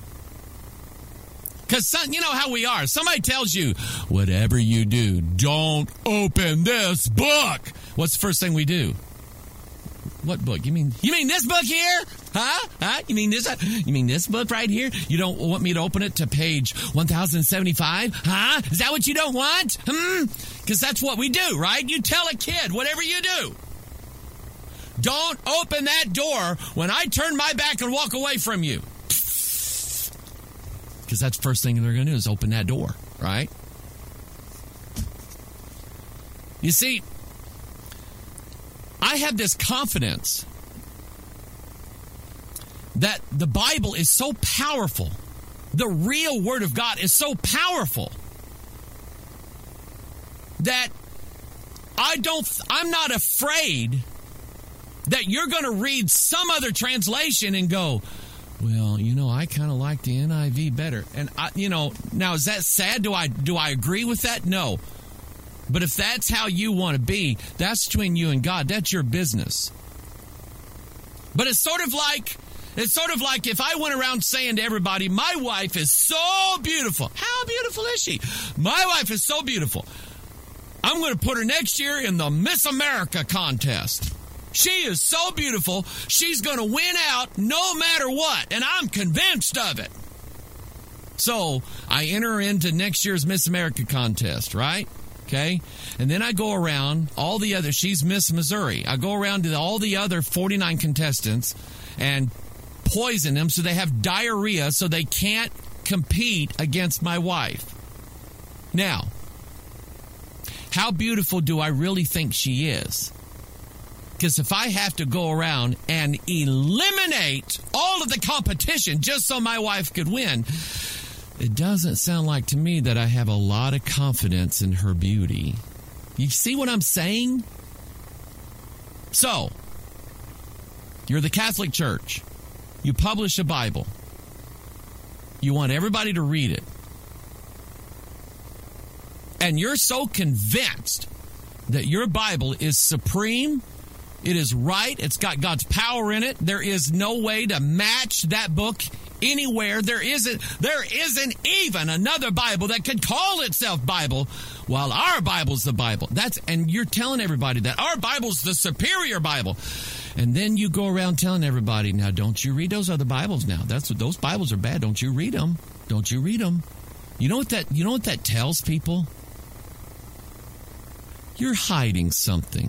[SPEAKER 5] Because you know how we are. Somebody tells you, whatever you do, don't open this book. What's the first thing we do? What book? You mean you mean this book here? Huh? Huh? You mean this? You mean this book right here? You don't want me to open it to page one thousand seventy-five? Huh? Is that what you don't want? Hmm? Because that's what we do, right? You tell a kid whatever you do. Don't open that door when I turn my back and walk away from you. Because that's the first thing they're going to do is open that door, right? You see, I have this confidence that the Bible is so powerful. The real Word of God is so powerful that I don't, I'm not afraid that you're going to read some other translation and go, well, you know, I kind of like the N I V better. And, I, you know, now is that sad? Do I, do I agree with that? No. But if that's how you want to be, that's between you and God. That's your business. But it's sort of like, it's sort of like if I went around saying to everybody, my wife is so beautiful. How beautiful is she? My wife is so beautiful. I'm going to put her next year in the Miss America contest. She is so beautiful, she's going to win out no matter what. And I'm convinced of it. So I enter into next year's Miss America contest, right? Okay, and then I go around all the other, she's Miss Missouri. I go around to all the other forty-nine contestants and poison them so they have diarrhea so they can't compete against my wife. Now, how beautiful do I really think she is? Because if I have to go around and eliminate all of the competition just so my wife could win, it doesn't sound like to me that I have a lot of confidence in her beauty. You see what I'm saying? So, you're the Catholic Church. You publish a Bible. You want everybody to read it. And you're so convinced that your Bible is supreme, it is right, it's got God's power in it. There is no way to match that book anywhere. There isn't there isn't even another Bible that could call itself Bible while our Bible's the Bible. That's and you're telling everybody that our Bible's the superior Bible. And then you go around telling everybody, now don't you read those other Bibles now. That's what those Bibles are bad. Don't you read them. Don't you read them. You know what that you know what that tells people? You're hiding something.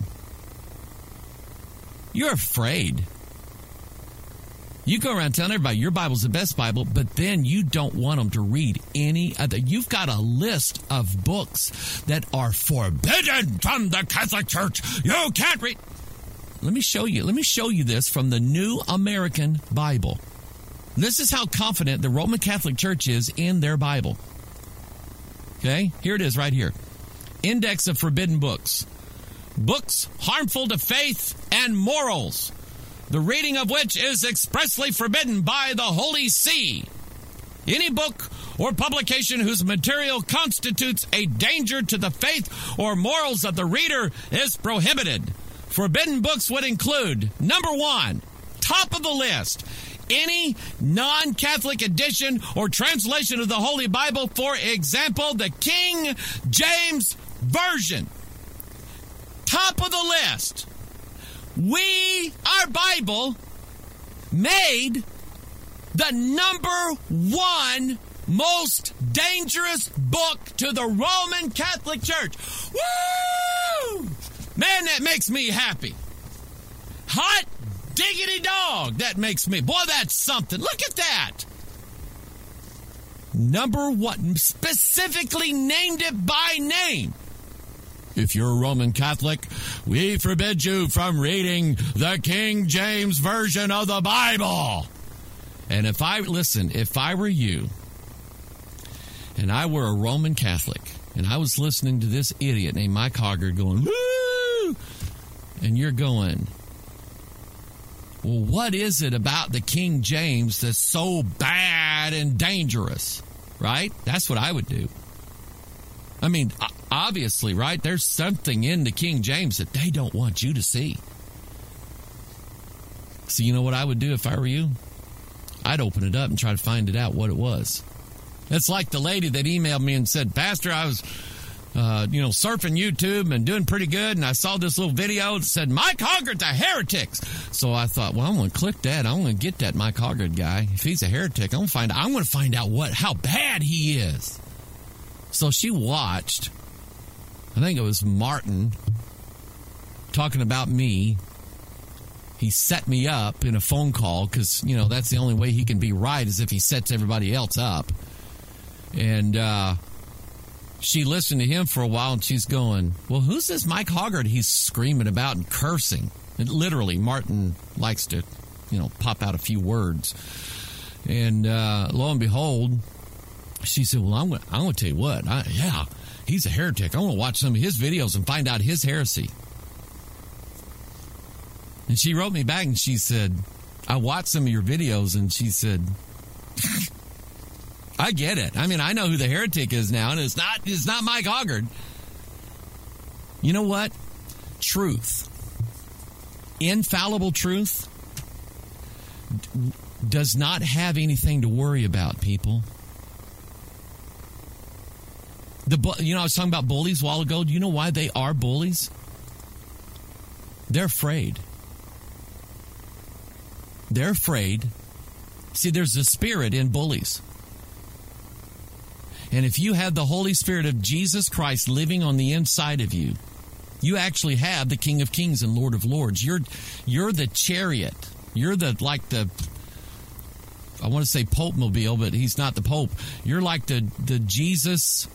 [SPEAKER 5] You're afraid. You go around telling everybody your Bible's the best Bible, but then you don't want them to read any other. You've got a list of books that are forbidden from the Catholic Church. You can't read. Let me show you. Let me show you this from the New American Bible. This is how confident the Roman Catholic Church is in their Bible. Okay? Here it is right here. Index of Forbidden Books. Books harmful to faith and morals, the reading of which is expressly forbidden by the Holy See. Any book or publication whose material constitutes a danger to the faith or morals of the reader is prohibited. Forbidden books would include, number one, top of the list, any non-Catholic edition or translation of the Holy Bible, for example, the King James Version. Top of the list. We, our Bible, made the number one most dangerous book to the Roman Catholic Church. Woo! Man, that makes me happy. Hot diggity dog, that makes me. Boy, that's something. Look at that. Number one, specifically named it by name. if you're a Roman Catholic, we forbid you from reading the King James Version of the Bible. And if I, listen, if I were you, and I were a Roman Catholic, and I was listening to this idiot named Mike Hoggard going, woo, and you're going, well, what is it about the King James that's so bad and dangerous, right? That's what I would do. I mean, obviously, right? There's something in the King James that they don't want you to see. So you know what I would do if I were you? I'd open it up and try to find it out what it was. It's like the lady that emailed me and said, Pastor, I was, uh, you know, surfing YouTube and doing pretty good, and I saw this little video that said, Mike Hoggard's a heretic. So I thought, well, I'm going to click that. I'm going to get that Mike Hoggard guy. If he's a heretic, I'm going to find out. I'm going to find out what how bad he is. So she watched, I think it was Martin talking about me. He set me up in a phone call because, you know, that's the only way he can be right is if he sets everybody else up. And uh, she listened to him for a while, and she's going, well, who's this Mike Hoggard he's screaming about and cursing? And literally, Martin likes to, you know, pop out a few words. And uh, lo and behold, she said, well, I'm going I'm to tell you what. I, yeah, he's a heretic. I want to watch some of his videos and find out his heresy. And she wrote me back, and she said, I watched some of your videos, and she said, I get it. I mean, I know who the heretic is now, and it's not, it's not Mike Hoggard. You know what? Truth. Infallible truth does not have anything to worry about, people. The you know, I was talking about bullies a while ago. Do you know why they are bullies? They're afraid. They're afraid. See, there's a spirit in bullies. And if you have the Holy Spirit of Jesus Christ living on the inside of you, you actually have the King of Kings and Lord of Lords. You're you're the chariot. You're the like the I want to say Pope Mobile, but he's not the Pope. You're like the the Jesus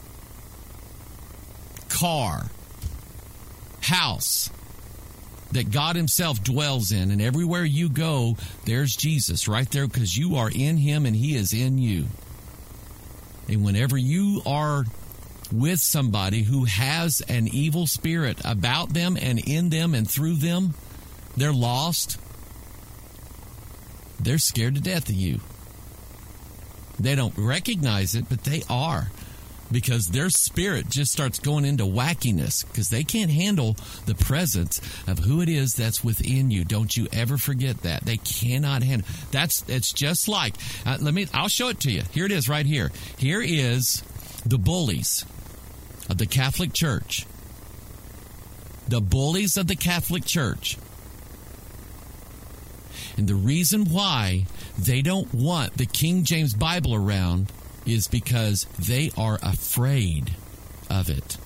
[SPEAKER 5] car, house that God himself dwells in, and everywhere you go, there's Jesus right there because you are in him and he is in you. And whenever you are with somebody who has an evil spirit about them and in them and through them, they're lost. They're scared to death of you. They don't recognize it, but they are. Because their spirit just starts going into wackiness because they can't handle the presence of who it is that's within you. Don't you ever forget that. They cannot handle. That's it's just like uh, let me. I'll show it to you. Here it is, right here. Here is the bullies of the Catholic Church. The bullies of the Catholic Church. And the reason why they don't want the King James Bible around is because they are afraid of it.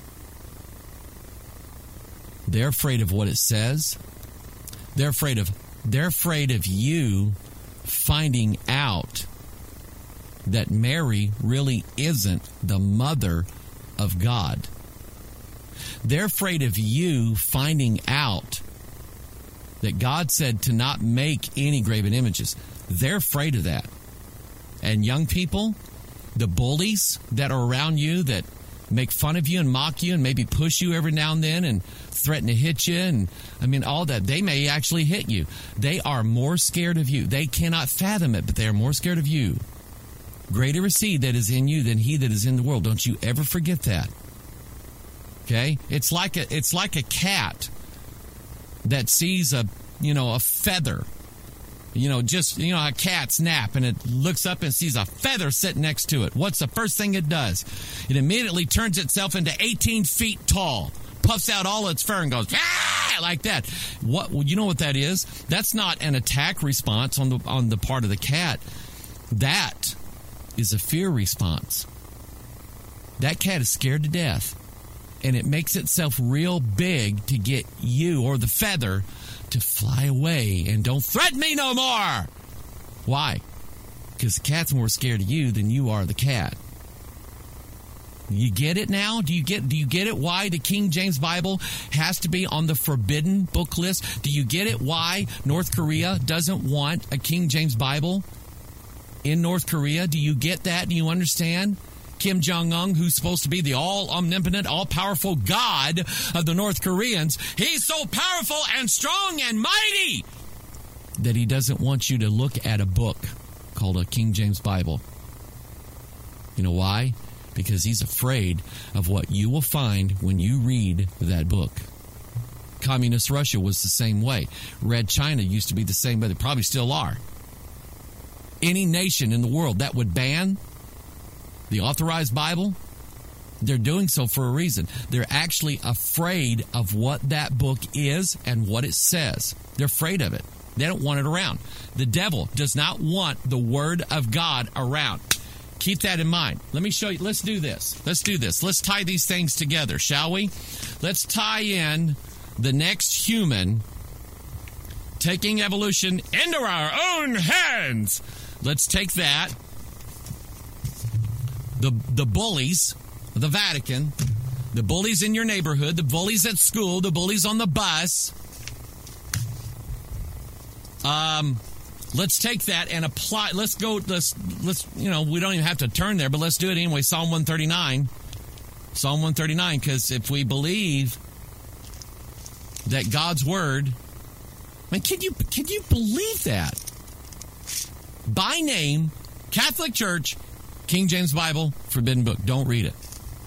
[SPEAKER 5] They're afraid of what it says. They're afraid of they're afraid of you finding out that Mary really isn't the mother of God. They're afraid of you finding out that God said to not make any graven images. They're afraid of that. And young people, the bullies that are around you that make fun of you and mock you and maybe push you every now and then and threaten to hit you, and I mean all that, they may actually hit you. They are more scared of you. They cannot fathom it, but they are more scared of you. Greater is he that is in you than he that is in the world. Don't you ever forget that. Okay? It's like a it's like a cat that sees a you know a feather. You know, just, you know, a cat's nap, and it looks up and sees a feather sitting next to it. What's the first thing it does? It immediately turns itself into eighteen feet tall, puffs out all its fur and goes, ah, like that. What, you know what that is? That's not an attack response on the, on the part of the cat. That is a fear response. That cat is scared to death, and it makes itself real big to get you, or the feather, to fly away and don't threaten me no more. Why? Because the cat's more scared of you than you are the cat. You get it now? Do you get do you get it why the King James Bible has to be on the forbidden book list? Do you get it why North Korea doesn't want a King James Bible in North Korea? Do you get that? Do you understand? Kim Jong-un, who's supposed to be the all-omnipotent, all-powerful God of the North Koreans, he's so powerful and strong and mighty that he doesn't want you to look at a book called a King James Bible. You know why? Because he's afraid of what you will find when you read that book. Communist Russia was the same way. Red China used to be the same way. They probably still are. Any nation in the world that would ban the authorized Bible, they're doing so for a reason. They're actually afraid of what that book is and what it says. They're afraid of it. They don't want it around. The devil does not want the Word of God around. Keep that in mind. Let me show you. Let's do this. Let's do this. Let's tie these things together, shall we? Let's tie in the next human taking evolution into our own hands. Let's take that. The the bullies, the Vatican, the bullies in your neighborhood, the bullies at school, the bullies on the bus. Um, let's take that and apply. Let's go. Let's let's you know we don't even have to turn there, but let's do it anyway. Psalm one thirty-nine, Psalm one thirty-nine. Because if we believe that God's word, I mean, can you can you believe that? By name, Catholic Church. King James Bible, forbidden book. Don't read it.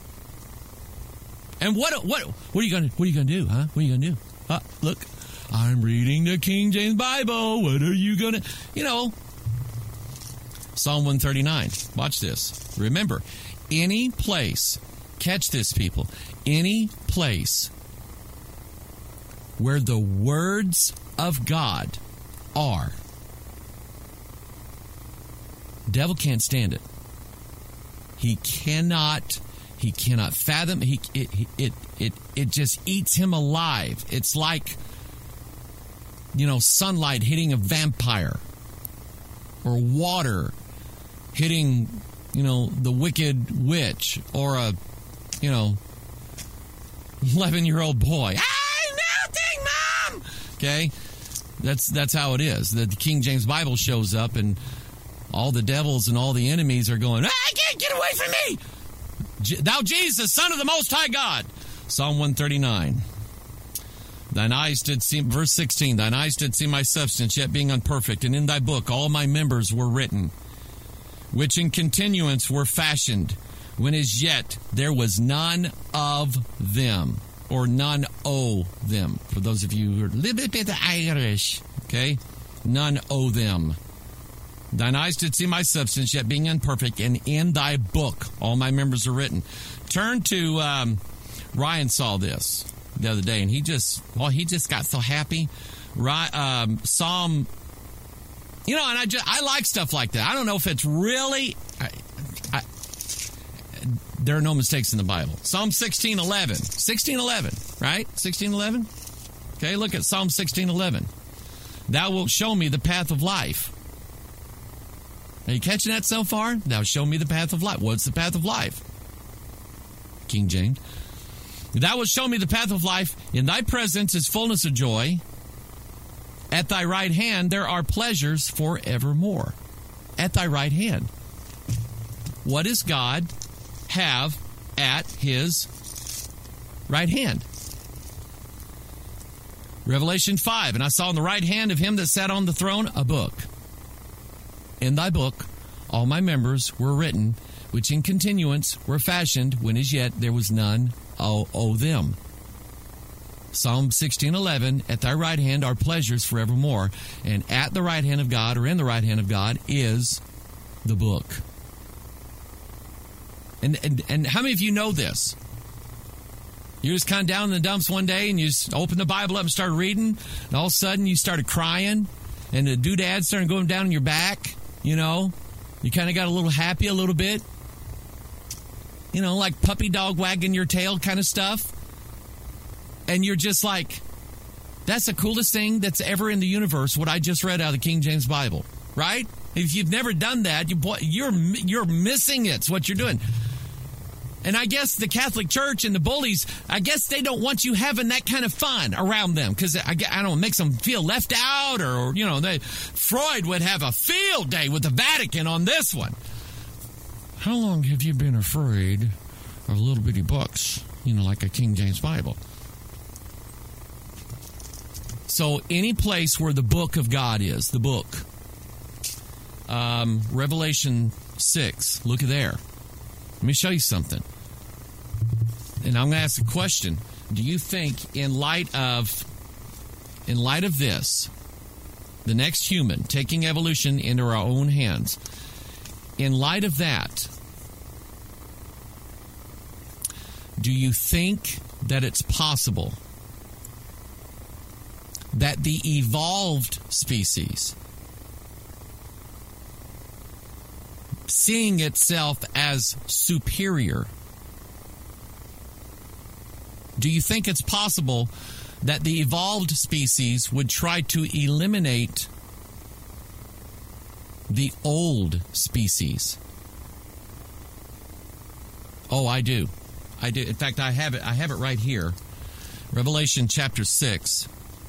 [SPEAKER 5] And what what what are you gonna what are you gonna do, huh? What are you gonna do? Uh, look, I'm reading the King James Bible. What are you gonna you know? Psalm one thirty-nine. Watch this. Remember, any place, catch this, people, any place where the words of God are, devil can't stand it. He cannot, he cannot fathom. He it it it it just eats him alive. It's like, you know, sunlight hitting a vampire, or water hitting, you know, the wicked witch, or a, you know, eleven-year-old boy. I'm melting, Mom. Okay, that's that's how it is. The King James Bible shows up and all the devils and all the enemies are going, I can't get away from me. Thou Jesus, Son of the Most High God. Psalm one thirty-nine. Thine eyes did see, verse sixteen, thine eyes did see my substance, yet being unperfect, and in thy book all my members were written, which in continuance were fashioned, when as yet there was none of them, or none o them. For those of you who are a little bit Irish, okay? None o them. Thine eyes did see my substance, yet being imperfect, and in thy book all my members are written. Turn to, um, Ryan saw this the other day, and he just, well, he just got so happy. Right, um, Psalm, you know, and I just, I like stuff like that. I don't know if it's really, I, I, there are no mistakes in the Bible. Psalm sixteen eleven, sixteen eleven, right? sixteen eleven. Okay, look at Psalm sixteen eleven. Thou wilt show me the path of life. Are you catching that so far? Thou show me the path of life. What's the path of life? King James. Thou wilt show me the path of life. In thy presence is fullness of joy. At thy right hand there are pleasures forevermore. At thy right hand. What does God have at his right hand? Revelation five. And I saw in the right hand of him that sat on the throne a book. In thy book, all my members were written, which in continuance were fashioned, when as yet there was none o, o them. Psalm sixteen eleven, at thy right hand are pleasures forevermore, and at the right hand of God, or in the right hand of God, is the book. And, and, and how many of you know this? You just kind of down in the dumps one day, and you just open the Bible up and start reading, and all of a sudden you started crying, and the doodads started going down on your back. You know, you kind of got a little happy a little bit. You know, like puppy dog wagging your tail kind of stuff. And you're just like, that's the coolest thing that's ever in the universe, what I just read out of the King James Bible. Right? If you've never done that, you, you're, you're missing it. It's what you're doing. And I guess the Catholic Church and the bullies, I guess they don't want you having that kind of fun around them because, I, I don't know, it makes them feel left out or, you know, they, Freud would have a field day with the Vatican on this one. How long have you been afraid of little bitty books, you know, like a King James Bible? So any place where the book of God is, the book, um, Revelation six, look at there. Let me show you something. And I'm going to ask a question. Do you think in light of in light of this, the next human taking evolution into our own hands, in light of that, do you think that it's possible that the evolved species, seeing itself as superior, do you think it's possible that the evolved species would try to eliminate the old species? Oh, I do. I do. In fact, I have it. I have it right here. Revelation chapter six,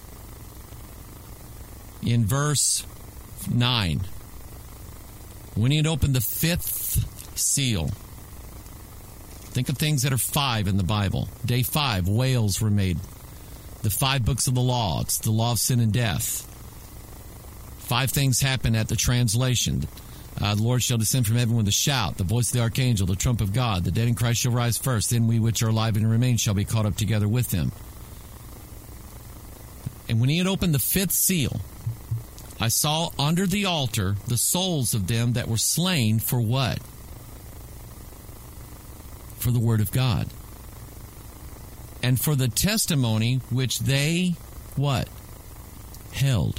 [SPEAKER 5] in verse nine. When he had opened the fifth seal. Think of things that are five in the Bible. Day five, whales were made. The five books of the law. It's the law of sin and death. Five things happen at the translation. Uh, the Lord shall descend from heaven with a shout, the voice of the archangel, the trump of God. The dead in Christ shall rise first. Then we which are alive and remain shall be caught up together with them. And when he had opened the fifth seal, I saw under the altar the souls of them that were slain for what? For the word of God. And for the testimony which they, what? Held.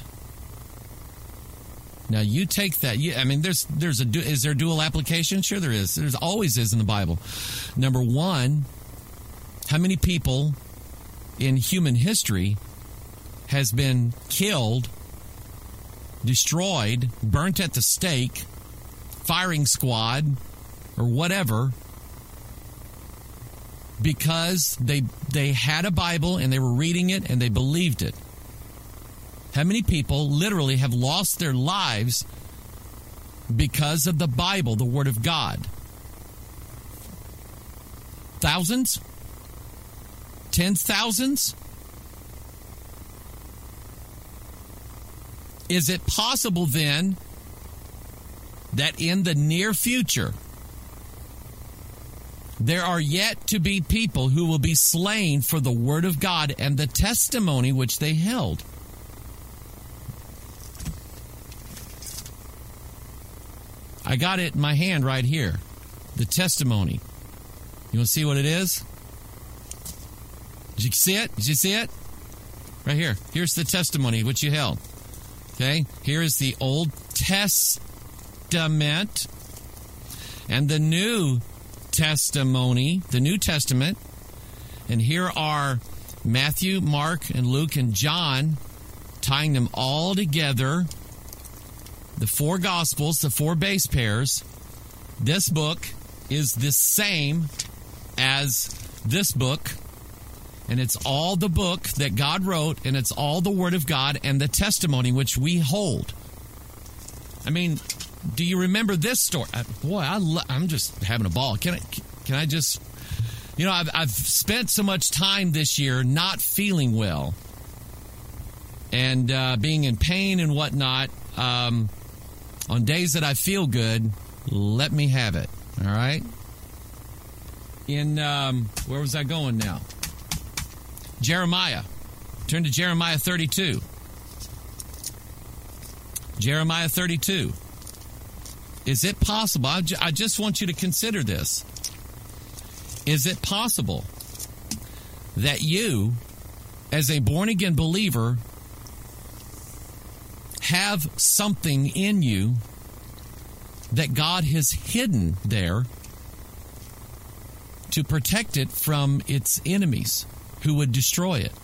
[SPEAKER 5] Now you take that. You, I mean, there's there's a is there dual application? Sure, there is. There's always is in the Bible. Number one, how many people in human history has been killed, destroyed, burnt at the stake, firing squad, or whatever, because they they had a Bible and they were reading it and they believed it? How many people literally have lost their lives because of the Bible, the Word of God? Thousands? Tens thousands? Is it possible then that in the near future there are yet to be people who will be slain for the Word of God and the testimony which they held? I got it in my hand right here. The testimony. You want to see what it is? Did you see it? Did you see it? Right here. Here's the testimony which you held. Okay? Here is the Old Testament and the New Testimony, the New Testament. And here are Matthew, Mark, and Luke, and John, tying them all together. The four Gospels, the four base pairs. This book is the same as this book. And it's all the book that God wrote, and it's all the Word of God and the testimony which we hold. I mean, do you remember this story? Boy, I lo- I'm just having a ball. Can I, can I just... You know, I've, I've spent so much time this year not feeling well and uh, being in pain and whatnot. Um... On days that I feel good, let me have it. All right? In, um, where was I going now? Jeremiah. Turn to Jeremiah thirty-two. Jeremiah thirty-two. Is it possible? I, j- I just want you to consider this. Is it possible that you, as a born-again believer, have something in you that God has hidden there to protect it from its enemies who would destroy it?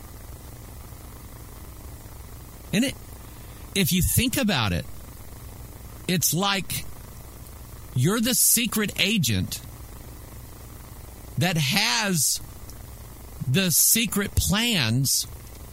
[SPEAKER 5] And it, if you think about it, it's like you're the secret agent that has the secret plans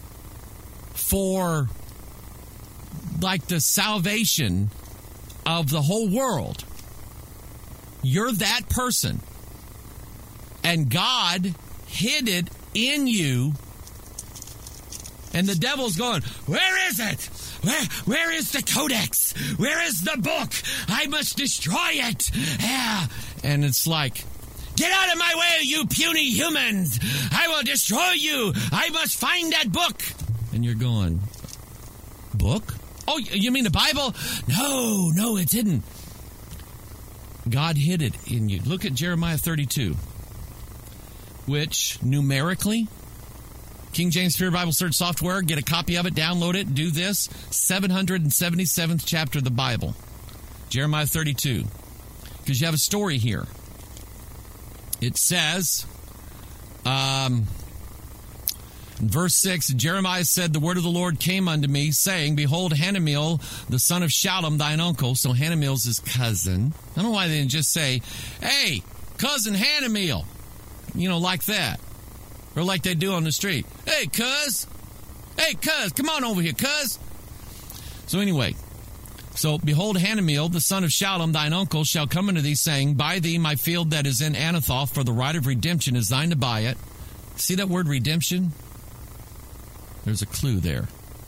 [SPEAKER 5] for, like, the salvation of the whole world. You're that person. And God hid it in you. And the devil's going, where is it? Where, where is the codex? Where is the book? I must destroy it. Yeah. And it's like, get out of my way, you puny humans. I will destroy you. I must find that book. And you're going, book? Oh, you mean the Bible? No, no, it's hidden. God hid it in you. Look at Jeremiah thirty-two, which numerically, King James Spirit Bible Search software, get a copy of it, download it, do this. seven hundred seventy-seventh chapter of the Bible, Jeremiah thirty-two, because you have a story here. It says, um, in verse six, Jeremiah said, the word of the Lord came unto me, saying, behold, Hanameel, the son of Shallum, thine uncle. So Hanameel's his cousin. I don't know why they didn't just say, hey, cousin Hanameel. You know, like that. Or like they do on the street. Hey, cuz. Hey, cuz. Come on over here, cuz. So anyway, so behold, Hanameel, the son of Shallum, thine uncle, shall come unto thee, saying, buy thee my field that is in Anathoth, for the right of redemption is thine to buy it. See that word redemption? There's a clue there.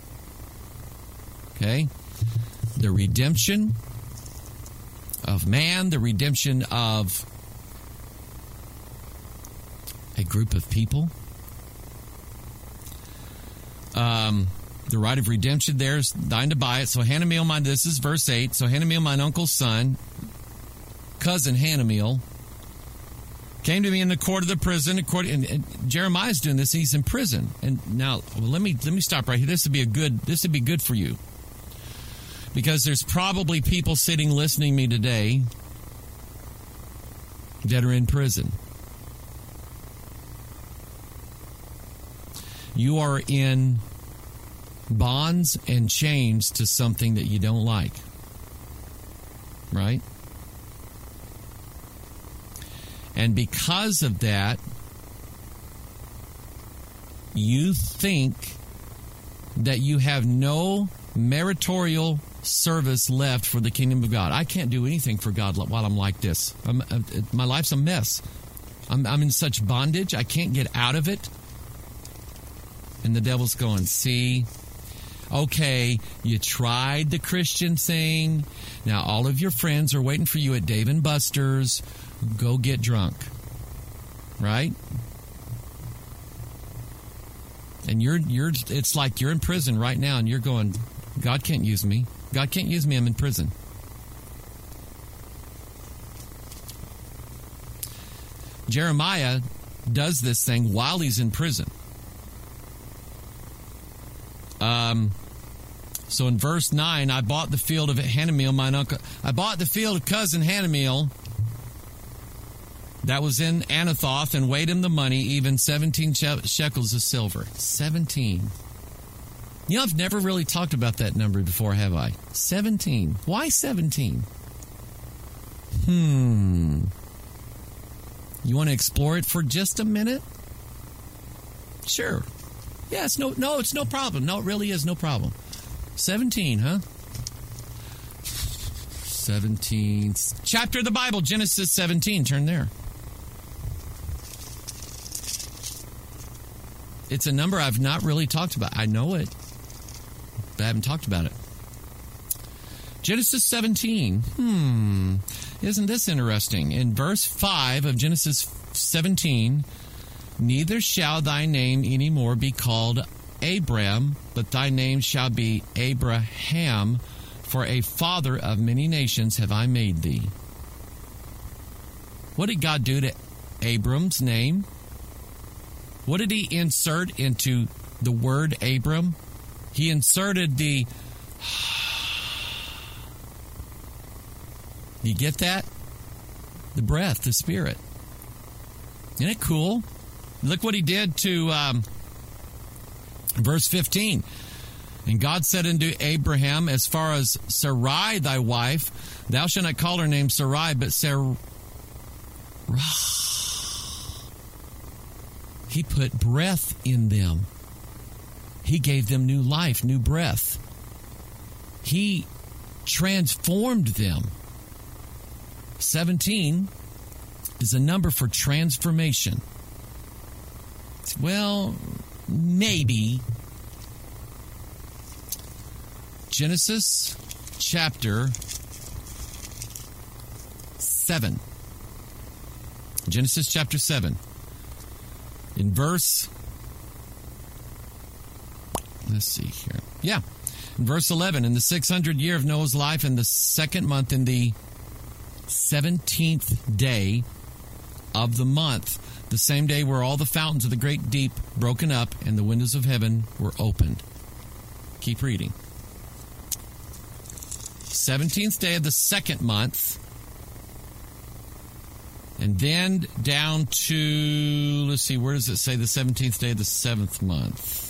[SPEAKER 5] Okay? The redemption of man, the redemption of a group of people. Um, the right of redemption there's thine to buy it. So Hanameel, mine, this is verse eight. So Hanameel, mine uncle's son, cousin Hanameel, came to me in the court of the prison. According, and, and Jeremiah's doing this. He's in prison. And now, well, let me let me stop right here. This would be a good. This would be good for you, because there's probably people sitting listening to me today that are in prison. You are in bonds and chains to something that you don't like, right? And because of that, you think that you have no meritorial service left for the kingdom of God. I can't do anything for God while I'm like this. I'm, uh, my life's a mess. I'm, I'm in such bondage, I can't get out of it. And the devil's going, see, okay, you tried the Christian thing. Now all of your friends are waiting for you at Dave and Buster's. Go get drunk, right? And you're you're it's like you're in prison right now, and you're going, God can't use me. God can't use me. I'm in prison. Jeremiah does this thing while he's in prison. Um. So in verse nine, I bought the field of Hanameel, mine uncle. I bought the field of cousin Hanameel that was in Anathoth, and weighed him the money, even seventeen shekels of silver. seventeen. You know, I've never really talked about that number before, have I? seventeen. Why seventeen? Hmm. You want to explore it for just a minute? Sure. Yeah, it's no, no, it's no problem. No, it really is no problem. seventeen, huh? seventeen. Chapter of the Bible, Genesis seventeen. Turn there. It's a number I've not really talked about. I know it, but I haven't talked about it. Genesis seventeen. Hmm. Isn't this interesting? In verse five of Genesis seventeen, neither shall thy name any more be called Abram, but thy name shall be Abraham, for a father of many nations have I made thee. What did God do to Abram's name? What did he insert into the word Abram? He inserted the... You get that? The breath, the spirit. Isn't it cool? Look what he did to um, verse fifteen. And God said unto Abraham, as far as Sarai thy wife, thou shalt not call her name Sarai, but Sarah. He put breath in them. He gave them new life, new breath. He transformed them. seventeen is a number for transformation. Well, maybe. Genesis chapter seven. Genesis chapter seven. In verse, let's see here. Yeah. In verse eleven, in the six hundredth year of Noah's life, in the second month, in the seventeenth day of the month, the same day were all the fountains of the great deep broken up, and the windows of heaven were opened. Keep reading. seventeenth day of the second month, and then down to, let's see, where does it say the seventeenth day of the seventh month?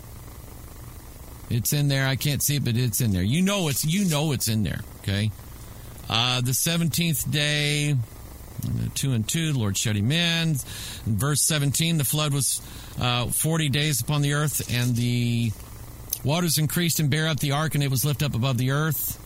[SPEAKER 5] It's in there. I can't see it, but it's in there. You know it's you know it's in there, okay? Uh, the seventeenth day, two and two, the Lord shut him in. In verse seventeen, the flood was uh, forty days upon the earth, and the waters increased and bare up the ark, and it was lifted up above the earth.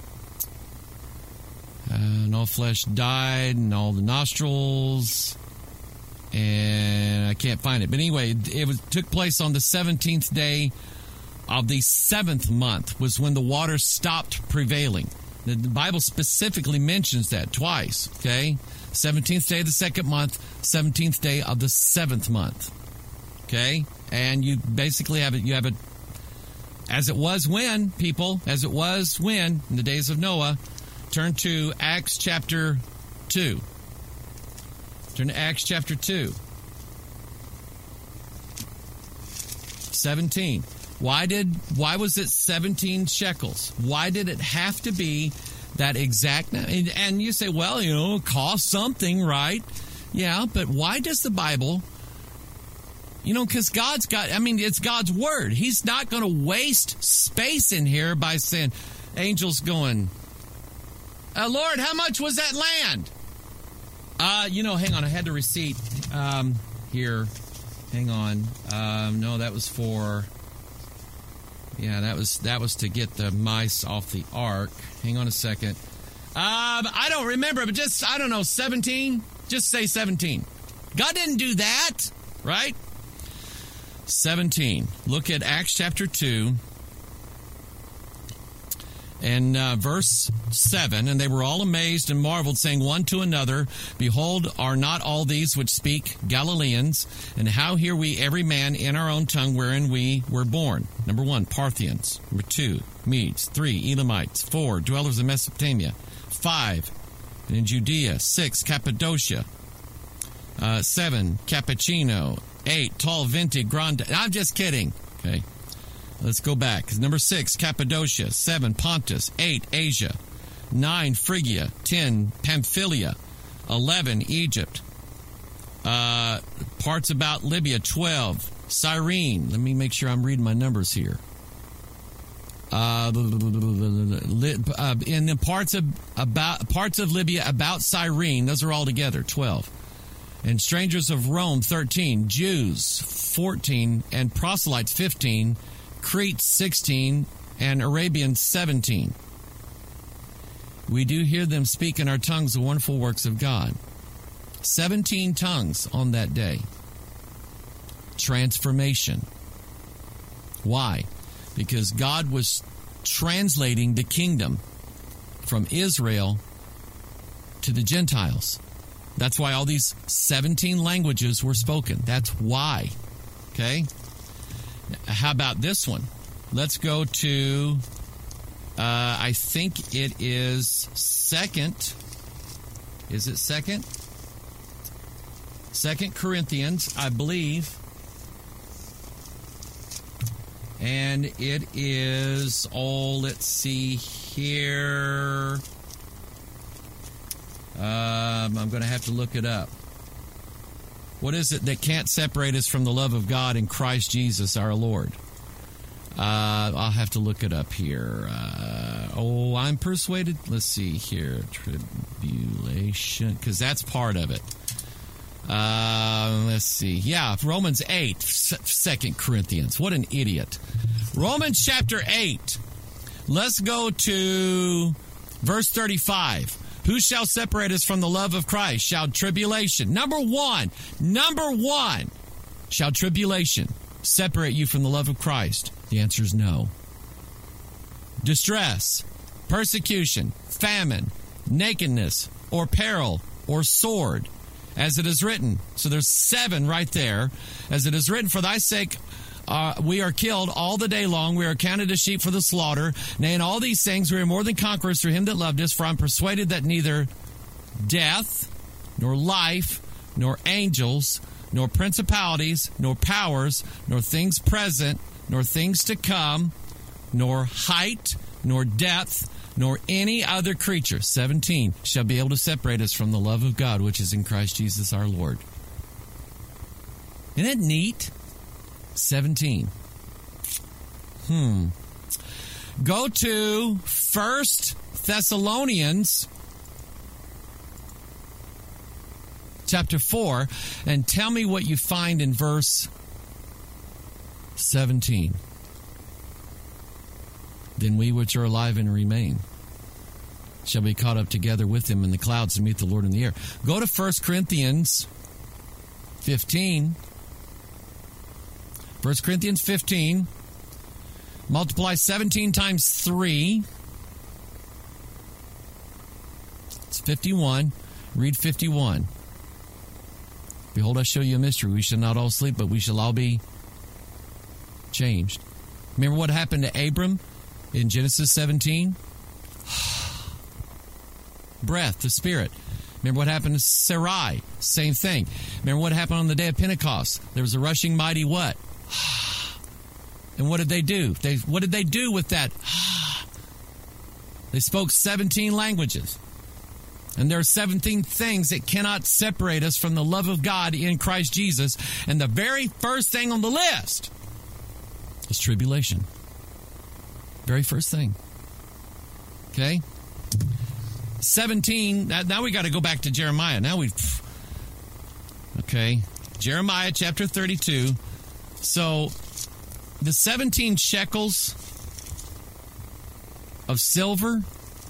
[SPEAKER 5] Uh, and all flesh died, and all the nostrils, and I can't find it. But anyway, it was, took place on the seventeenth day of the seventh month was when the waters stopped prevailing. The, the Bible specifically mentions that twice, okay? seventeenth day of the second month, seventeenth day of the seventh month, okay? And you basically have it, you have it, as it was when, people, as it was when, in the days of Noah. Turn to Acts chapter two. Turn to Acts chapter two. seventeen. Why did why was it seventeen shekels? Why did it have to be that exact? And, and you say, well, you know, it cost something, right? Yeah, but why does the Bible, you know, because God's got, I mean, it's God's word. He's not going to waste space in here by saying, angels going, Uh, Lord, how much was that land? Uh, you know, hang on. I had the receipt um, here. Hang on. Um, no, that was for. Yeah, that was that was to get the mice off the ark. Hang on a second. Um, I don't remember, but just I don't know. seventeen. Just say seventeen. God didn't do that, right? seventeen. Look at Acts chapter two. And uh, verse seven, and they were all amazed and marveled, saying one to another, Behold, are not all these which speak Galileans? And how hear we every man in our own tongue wherein we were born? Number one, Parthians. Number two, Medes. Three, Elamites. Four, dwellers in Mesopotamia. Five, in Judea. Six, Cappadocia. Uh, seven, Cappuccino. Eight, Tall Venti Grande. I'm just kidding. Okay. Let's go back. Number six, Cappadocia. Seven, Pontus. Eight, Asia. Nine, Phrygia. Ten, Pamphylia. Eleven, Egypt. Uh, parts about Libya. Twelve, Cyrene. Let me make sure I'm reading my numbers here. Uh, in the parts of about parts of Libya about Cyrene. Those are all together. Twelve. And strangers of Rome. Thirteen. Jews. Fourteen. And proselytes. Fifteen. Crete, sixteen, and Arabians, seventeen. We do hear them speak in our tongues the wonderful works of God. seventeen tongues on that day. Transformation. Why? Because God was translating the kingdom from Israel to the Gentiles. That's why all these seventeen languages were spoken. That's why. Okay? How about this one? Let's go to, uh, I think it is second. Is it second? Second Corinthians, I believe. And it is, oh, let's see here. Um, I'm going to have to look it up. What is it that can't separate us from the love of God in Christ Jesus our Lord? Uh, I'll have to look it up here. Uh, oh, I'm persuaded. Let's see here. Tribulation, because that's part of it. Uh, let's see. Yeah, Romans eight, Second Corinthians. What an idiot. Romans chapter eight. Let's go to verse thirty-five. Who shall separate us from the love of Christ? Shall tribulation. Number one. Number one. Shall tribulation separate you from the love of Christ? The answer is no. Distress, persecution, famine, nakedness, or peril, or sword, as it is written. So there's seven right there. As it is written, for thy sake uh, we are killed all the day long. We are counted as sheep for the slaughter. Nay, in all these things we are more than conquerors through him that loved us. For I'm persuaded that neither death, nor life, nor angels, nor principalities, nor powers, nor things present, nor things to come, nor height, nor depth, nor any other creature, seventeen, shall be able to separate us from the love of God, which is in Christ Jesus our Lord. Isn't that neat? seventeen. Hmm. Go to First Thessalonians chapter four and tell me what you find in verse seventeen. Then we which are alive and remain shall be caught up together with him in the clouds to meet the Lord in the air. Go to First Corinthians fifteen. First Corinthians fifteen. Multiply seventeen times three. It's fifty-one. Read fifty-one. Behold, I show you a mystery. We shall not all sleep, but we shall all be changed. Remember what happened to Abram in Genesis seventeen? Breath, the Spirit. Remember what happened to Sarai? Same thing. Remember what happened on the day of Pentecost? There was a rushing mighty what? And what did they do? They what did they do with that? They spoke seventeen languages. And there are seventeen things that cannot separate us from the love of God in Christ Jesus. And the very first thing on the list is tribulation. Very first thing. Okay? seventeen. Now we got to go back to Jeremiah. Now we Okay. Jeremiah chapter thirty-two. So the seventeen shekels of silver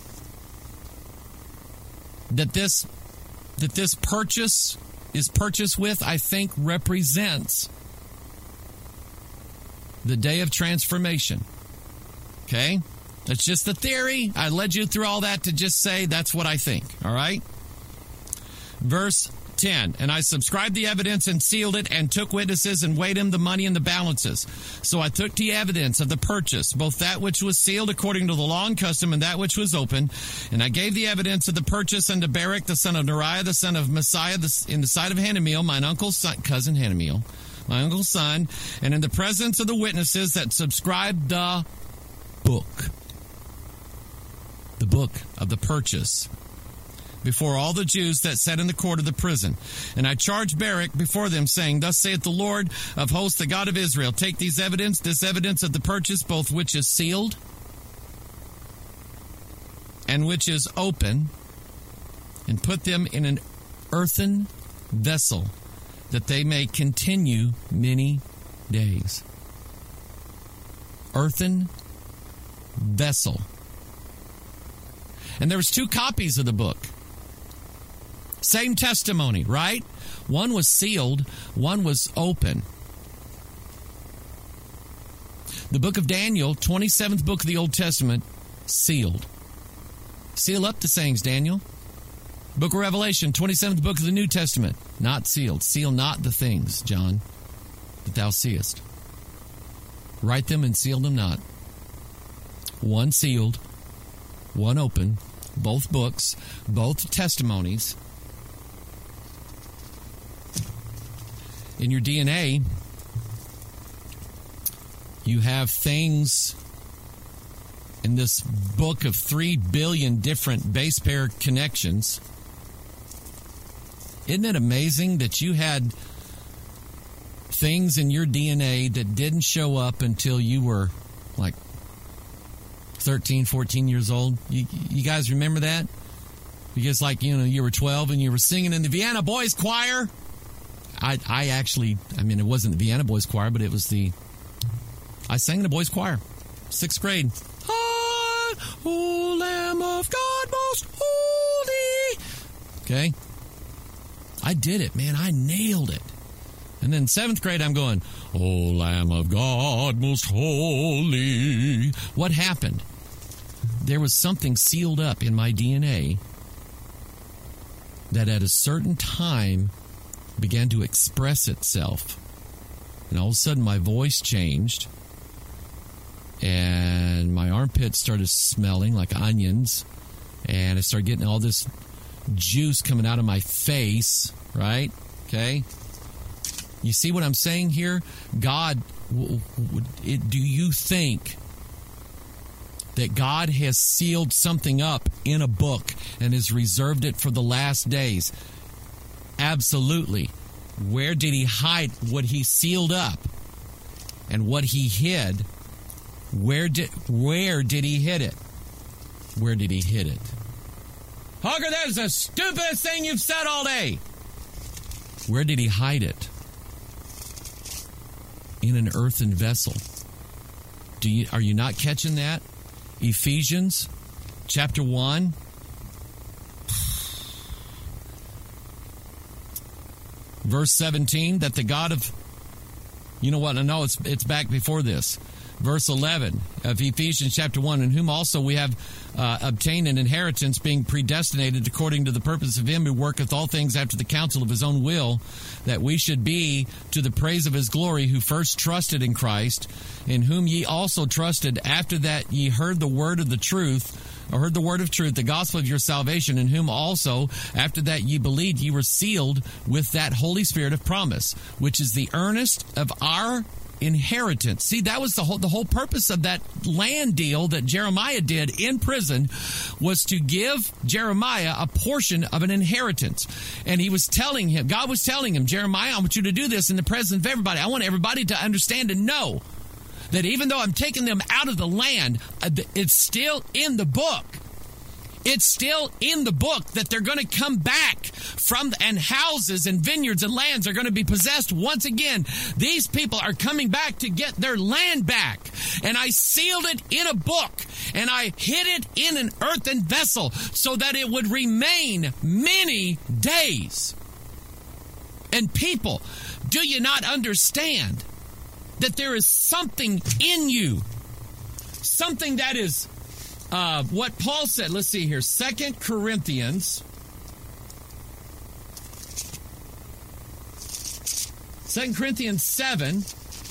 [SPEAKER 5] that this that this purchase is purchased with, I think, represents the day of transformation. Okay? That's just the theory. I led you through all that to just say that's what I think. All right? Verse ten. And I subscribed the evidence and sealed it and took witnesses and weighed him the money and the balances. So I took the evidence of the purchase, both that which was sealed according to the law and custom and that which was open. And I gave the evidence of the purchase unto Barak, the son of Neriah, the son of Messiah, in the sight of Hanamiel, mine uncle's son, cousin Hanamiel, my uncle's son, and in the presence of the witnesses that subscribed the book. The book of the purchase. Before all the Jews that sat in the court of the prison. And I charged Barak before them, saying, Thus saith the Lord of hosts, the God of Israel, take these evidence, this evidence of the purchase, both which is sealed and which is open, and put them in an earthen vessel, that they may continue many days. Earthen vessel. And there was two copies of the book. Same testimony, right? One was sealed, one was open. The book of Daniel, twenty-seventh book of the Old Testament, sealed. Seal up the sayings, Daniel. Book of Revelation, twenty-seventh book of the New Testament, not sealed. Seal not the things, John, that thou seest. Write them and seal them not. One sealed, one open, both books, both testimonies. In your D N A, you have things in this book of three billion different base pair connections. Isn't it amazing that you had things in your D N A that didn't show up until you were like thirteen, fourteen years old? You, you guys remember that? Because like, you know, you were twelve and you were singing in the Vienna Boys Choir. I, I actually, I mean, it wasn't the Vienna Boys Choir, but it was the, I sang in a boys' choir, sixth grade. High, O Lamb of God, most holy. Okay. I did it, man. I nailed it. And then seventh grade, I'm going, O Lamb of God, most holy. What happened? There was something sealed up in my D N A that at a certain time began to express itself. And all of a sudden, my voice changed. And my armpits started smelling like onions. And I started getting all this juice coming out of my face, right? Okay? You see what I'm saying here? God, w- w- it, do you think that God has sealed something up in a book and has reserved it for the last days? Absolutely. Where did he hide what he sealed up and what he hid? Where did where did he hid it? Where did he hid it? Hugger, that is the stupidest thing you've said all day. Where did he hide it? In an earthen vessel. Do you are you not catching that? Ephesians chapter one. Verse seventeen, that the God of, you know what, no, it's it's back before this. Verse eleven of Ephesians chapter one, in whom also we have uh, obtained an inheritance, being predestinated according to the purpose of him who worketh all things after the counsel of his own will, that we should be to the praise of his glory, who first trusted in Christ, in whom ye also trusted after that ye heard the word of the truth, or heard the word of truth, the gospel of your salvation, in whom also, after that ye believed, ye were sealed with that Holy Spirit of promise, which is the earnest of our inheritance. See, that was the whole the whole purpose of that land deal that Jeremiah did in prison, was to give Jeremiah a portion of an inheritance. And he was telling him, God was telling him, Jeremiah, I want you to do this in the presence of everybody. I want everybody to understand and know that even though I'm taking them out of the land, it's still in the book. It's still in the book that they're going to come back from, and houses and vineyards and lands are going to be possessed once again. These people are coming back to get their land back. And I sealed it in a book, and I hid it in an earthen vessel so that it would remain many days. And people, do you not understand that there is something in you, something that is uh, what Paul said? Let's see here, Second Corinthians, Second Corinthians seven,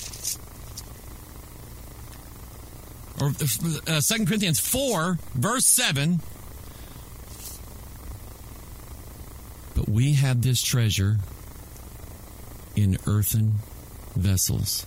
[SPEAKER 5] or uh, Second Corinthians four, verse seven. But we have this treasure in earthen vessels.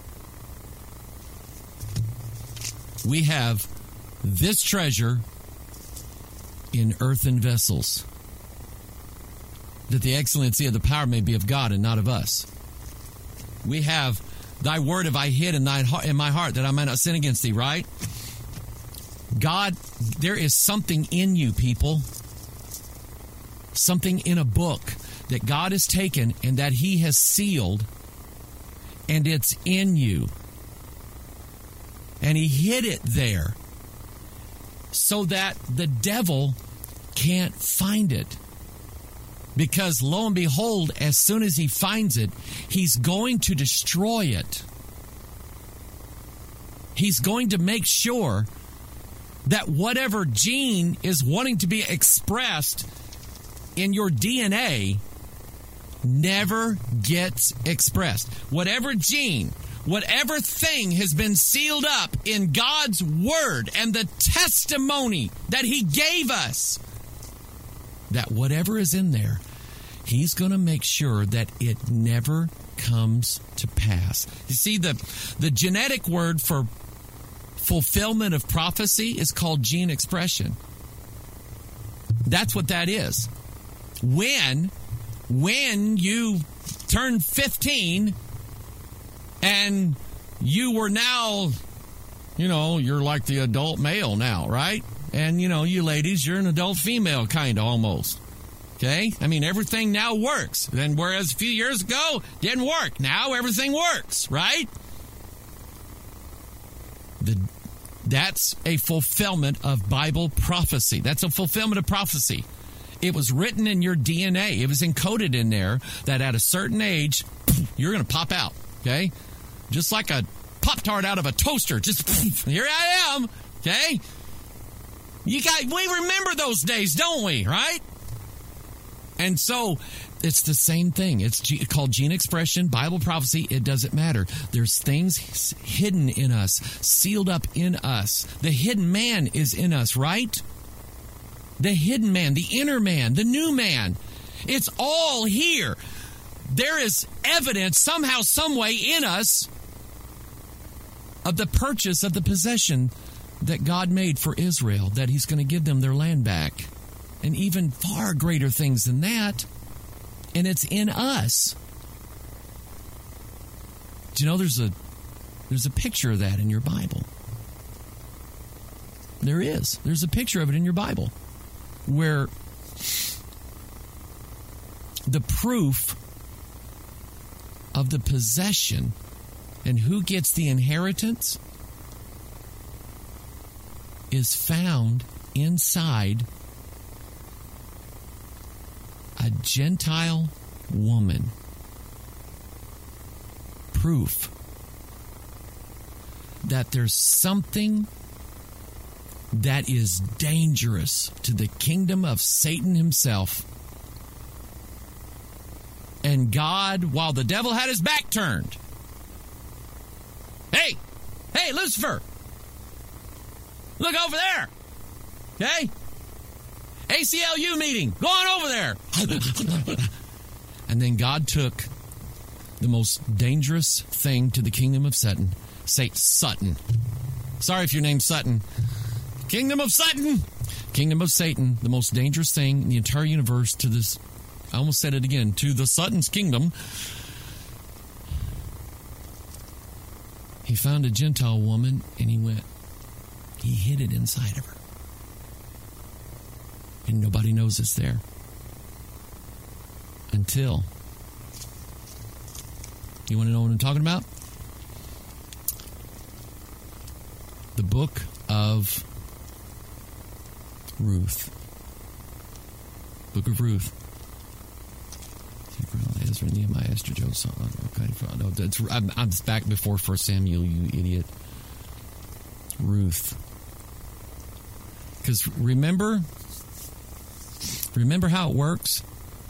[SPEAKER 5] We have this treasure in earthen vessels, that the excellency of the power may be of God and not of us. We have, thy word have I hid in, thine heart, in my heart, that I might not sin against thee, right? God, there is something in you, people. Something in a book that God has taken and that he has sealed, and it's in you. And he hid it there so that the devil can't find it. Because lo and behold, as soon as he finds it, he's going to destroy it. He's going to make sure that whatever gene is wanting to be expressed in your D N A never gets expressed. Whatever gene, whatever thing has been sealed up in God's word and the testimony that he gave us, that whatever is in there, he's going to make sure that it never comes to pass. You see, the, the genetic word for fulfillment of prophecy is called gene expression. That's what that is. When, when you turn fifteen and you were now, you know, you're like the adult male now, right? And, you know, you ladies, you're an adult female kind of almost. Okay? I mean, everything now works. Then whereas a few years ago, didn't work. Now everything works, right? The, that's a fulfillment of Bible prophecy. That's a fulfillment of prophecy. It was written in your D N A. It was encoded in there that at a certain age, you're going to pop out, okay? Just like a Pop-Tart out of a toaster. Just, here I am, okay? You got, we remember those days, don't we, right? And so it's the same thing. It's G- called gene expression, Bible prophecy. It doesn't matter. There's things hidden in us, sealed up in us. The hidden man is in us, right? The hidden man, the inner man, the new man. It's all here. There is evidence somehow, some way in us of the purchase of the possession that God made for Israel, that he's going to give them their land back. And even far greater things than that. And it's in us. Do you know there's a there's a picture of that in your Bible? There is. There's a picture of it in your Bible where the proof of the possession and who gets the inheritance is found inside a Gentile woman. Proof that there's something that is dangerous to the kingdom of Satan himself. And God, while the devil had his back turned, hey, hey, Lucifer, look over there, okay? A C L U meeting, go on over there. And then God took the most dangerous thing to the kingdom of Satan, say Sutton. Sorry if your name's Sutton. Kingdom of Sutton, kingdom of Satan, the most dangerous thing in the entire universe to this, I almost said it again, to the Sutton's kingdom. He found a Gentile woman and he went, he hid it inside of her. And nobody knows it's there. Until, you want to know what I'm talking about? The book of Ruth. Book of Ruth. Ezra, Nehemiah, Esther, Joseph. Okay, no, that's, I'm, I'm back before First Samuel, you idiot. Ruth. Because remember, remember how it works?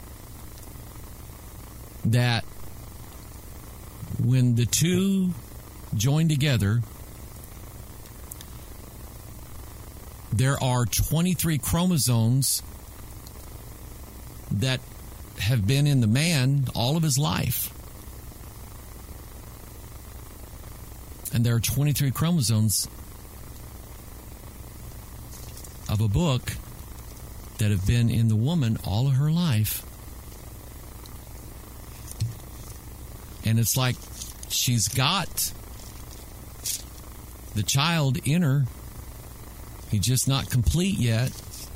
[SPEAKER 5] That when the two join together, there are twenty-three chromosomes that have been in the man all of his life. And there are twenty-three chromosomes of a book that have been in the woman all of her life. And it's like she's got the child in her. He's just not complete yet.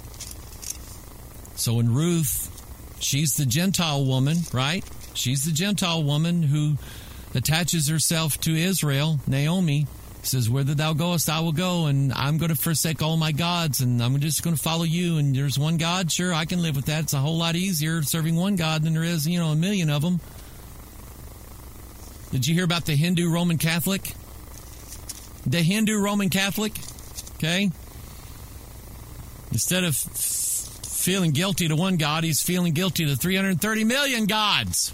[SPEAKER 5] So in Ruth, she's the Gentile woman, right? She's the Gentile woman who attaches herself to Israel. Naomi says, whither thou goest, I will go, and I'm going to forsake all my gods, and I'm just going to follow you, and there's one God. Sure, I can live with that. It's a whole lot easier serving one God than there is, you know, a million of them. Did you hear about the Hindu Roman Catholic? The Hindu Roman Catholic, okay? Instead of f- feeling guilty to one God, he's feeling guilty to three hundred thirty million gods.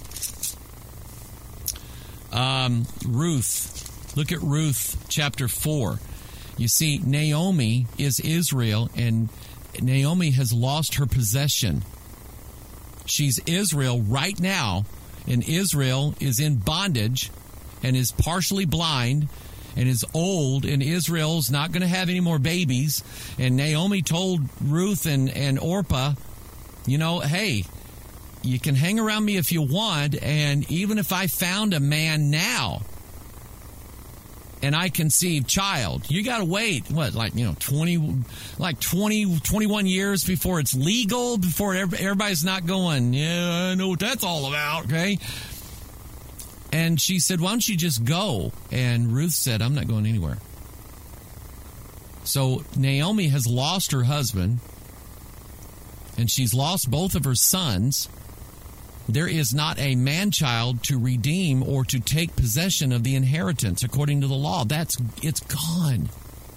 [SPEAKER 5] Um, Ruth, look at Ruth chapter four. You see, Naomi is Israel, and Naomi has lost her possession. She's Israel right now, and Israel is in bondage and is partially blind and is old, and Israel's not going to have any more babies. And Naomi told Ruth and, and Orpah, you know, hey, you can hang around me if you want, and even if I found a man now and I conceive child. You got to wait, what, like, you know, twenty, like twenty, twenty-one years before it's legal, before everybody's not going, yeah, I know what that's all about, okay? And she said, why don't you just go? And Ruth said, I'm not going anywhere. So Naomi has lost her husband, and she's lost both of her sons. There is not a man-child to redeem or to take possession of the inheritance according to the law. That's it's gone.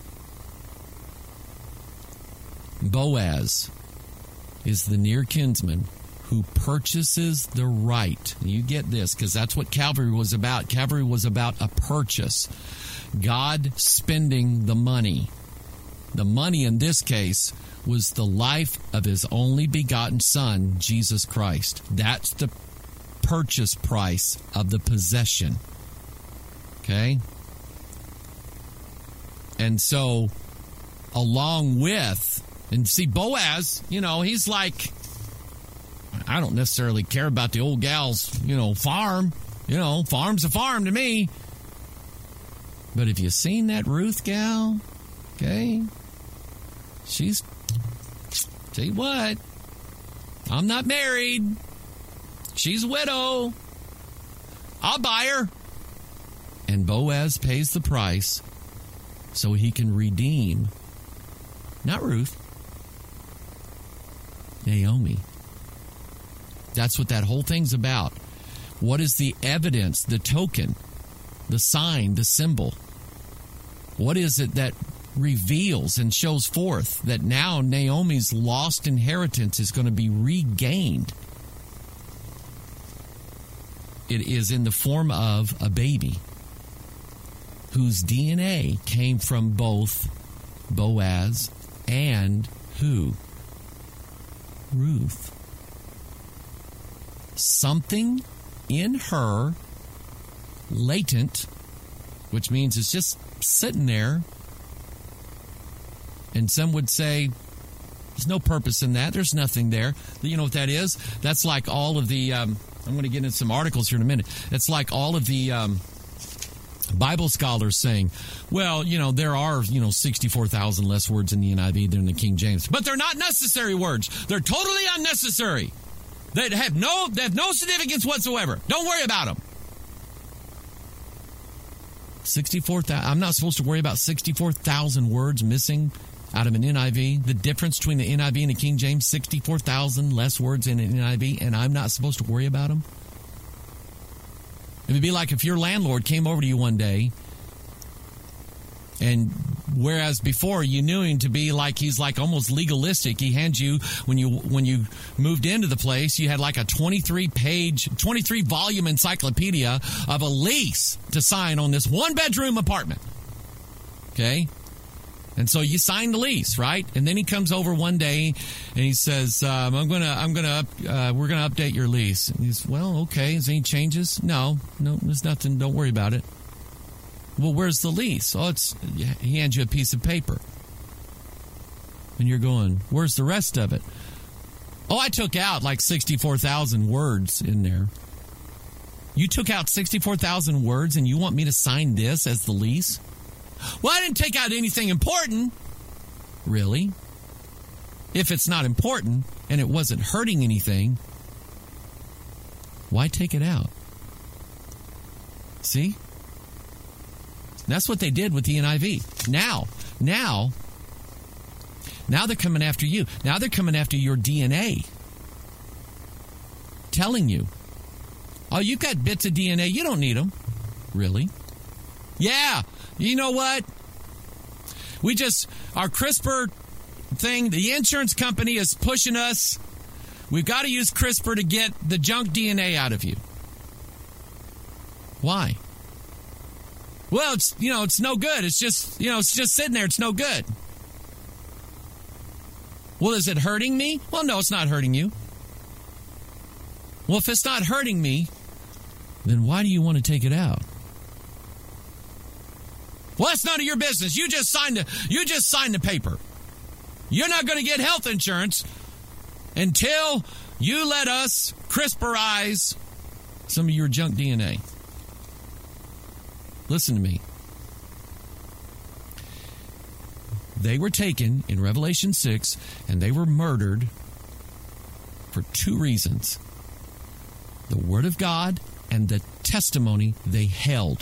[SPEAKER 5] Boaz is the near kinsman who purchases the right. You get this, because that's what Calvary was about. Calvary was about a purchase. God spending the money. The money in this case was the life of his only begotten Son, Jesus Christ. That's the purchase price of the possession. Okay? And so, along with, and see, Boaz, you know, he's like, I don't necessarily care about the old gal's, you know, farm. You know, farm's a farm to me. But have you seen that Ruth gal? Okay? She's, tell you what, I'm not married. She's a widow. I'll buy her. And Boaz pays the price so he can redeem, not Ruth, Naomi. That's what that whole thing's about. What is the evidence, the token, the sign, the symbol? What is it that reveals and shows forth that now Naomi's lost inheritance is going to be regained? It is in the form of a baby whose D N A came from both Boaz and who? Ruth. Something in her latent, which means it's just sitting there. And some would say, there's no purpose in that. There's nothing there. You know what that is? That's like all of the, um, I'm going to get into some articles here in a minute. It's like all of the um, Bible scholars saying, well, you know, there are, you know, sixty-four thousand less words in the N I V than the King James. But they're not necessary words. They're totally unnecessary. They have no, they have no significance whatsoever. Don't worry about them. sixty-four thousand. I'm not supposed to worry about sixty-four thousand words missing out of an N I V. The difference between the N I V and the King James, sixty-four thousand less words in an N I V, and I'm not supposed to worry about them? It would be like if your landlord came over to you one day, and whereas before you knew him to be like, he's like almost legalistic. He hands you, when you when you moved into the place, you had like a twenty-three page, twenty-three volume encyclopedia of a lease to sign on this one bedroom apartment. Okay? And so you signed the lease, right? And then he comes over one day and he says, um, "I'm gonna, I'm gonna, uh, we're gonna update your lease." And he's, well, okay. Is there any changes? No, no, there's nothing. Don't worry about it. Well, where's the lease? Oh, it's, he hands you a piece of paper. And you're going, where's the rest of it? Oh, I took out like sixty-four thousand words in there. You took out sixty-four thousand words and you want me to sign this as the lease? Well, I didn't take out anything important. Really? If it's not important and it wasn't hurting anything, why take it out? See? That's what they did with the N I V. Now, now, now they're coming after you. Now they're coming after your D N A. Telling you, oh, you've got bits of D N A. You don't need them. Really? Yeah. You know what? We just, our CRISPR thing, the insurance company is pushing us. We've got to use CRISPR to get the junk D N A out of you. Why? Well, it's, you know, it's no good. It's just, you know, it's just sitting there. It's no good. Well, is it hurting me? Well, no, it's not hurting you. Well, if it's not hurting me, then why do you want to take it out? Well, it's none of your business. You just signed the, you just signed the paper. You're not going to get health insurance until you let us CRISPRize some of your junk D N A. Listen to me. They were taken in Revelation six, and they were murdered for two reasons: the Word of God and the testimony they held.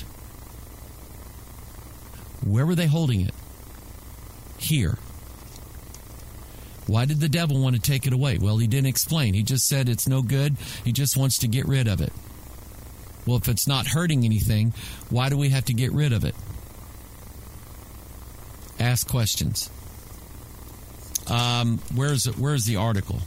[SPEAKER 5] Where were they holding it? Here. Why did the devil want to take it away? Well, he didn't explain. He just said it's no good. He just wants to get rid of it. Well, if it's not hurting anything, why do we have to get rid of it? Ask questions. Um, where's where's the article?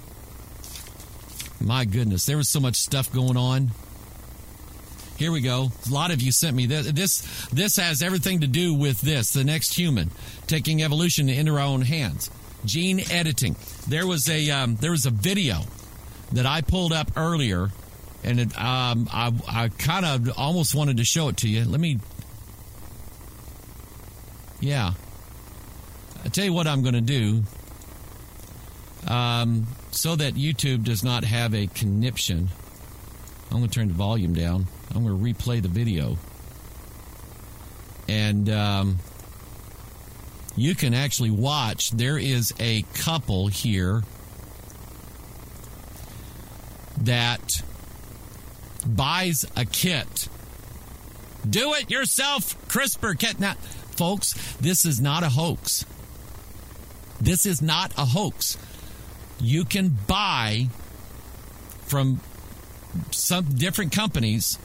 [SPEAKER 5] My goodness, there was so much stuff going on. Here we go. A lot of you sent me this. This, this has everything to do with this, the next human, taking evolution into our own hands. Gene editing. There was a um, there was a video that I pulled up earlier, and it, um, I, I kind of almost wanted to show it to you. Let me... Yeah. I'll tell you what I'm going to do. Um, so that YouTube does not have a conniption, I'm going to turn the volume down. I'm going to replay the video. And um, you can actually watch. There is a couple here that buys a kit. Do it yourself CRISPR kit. Now, folks, this is not a hoax. This is not a hoax. You can buy from some different companies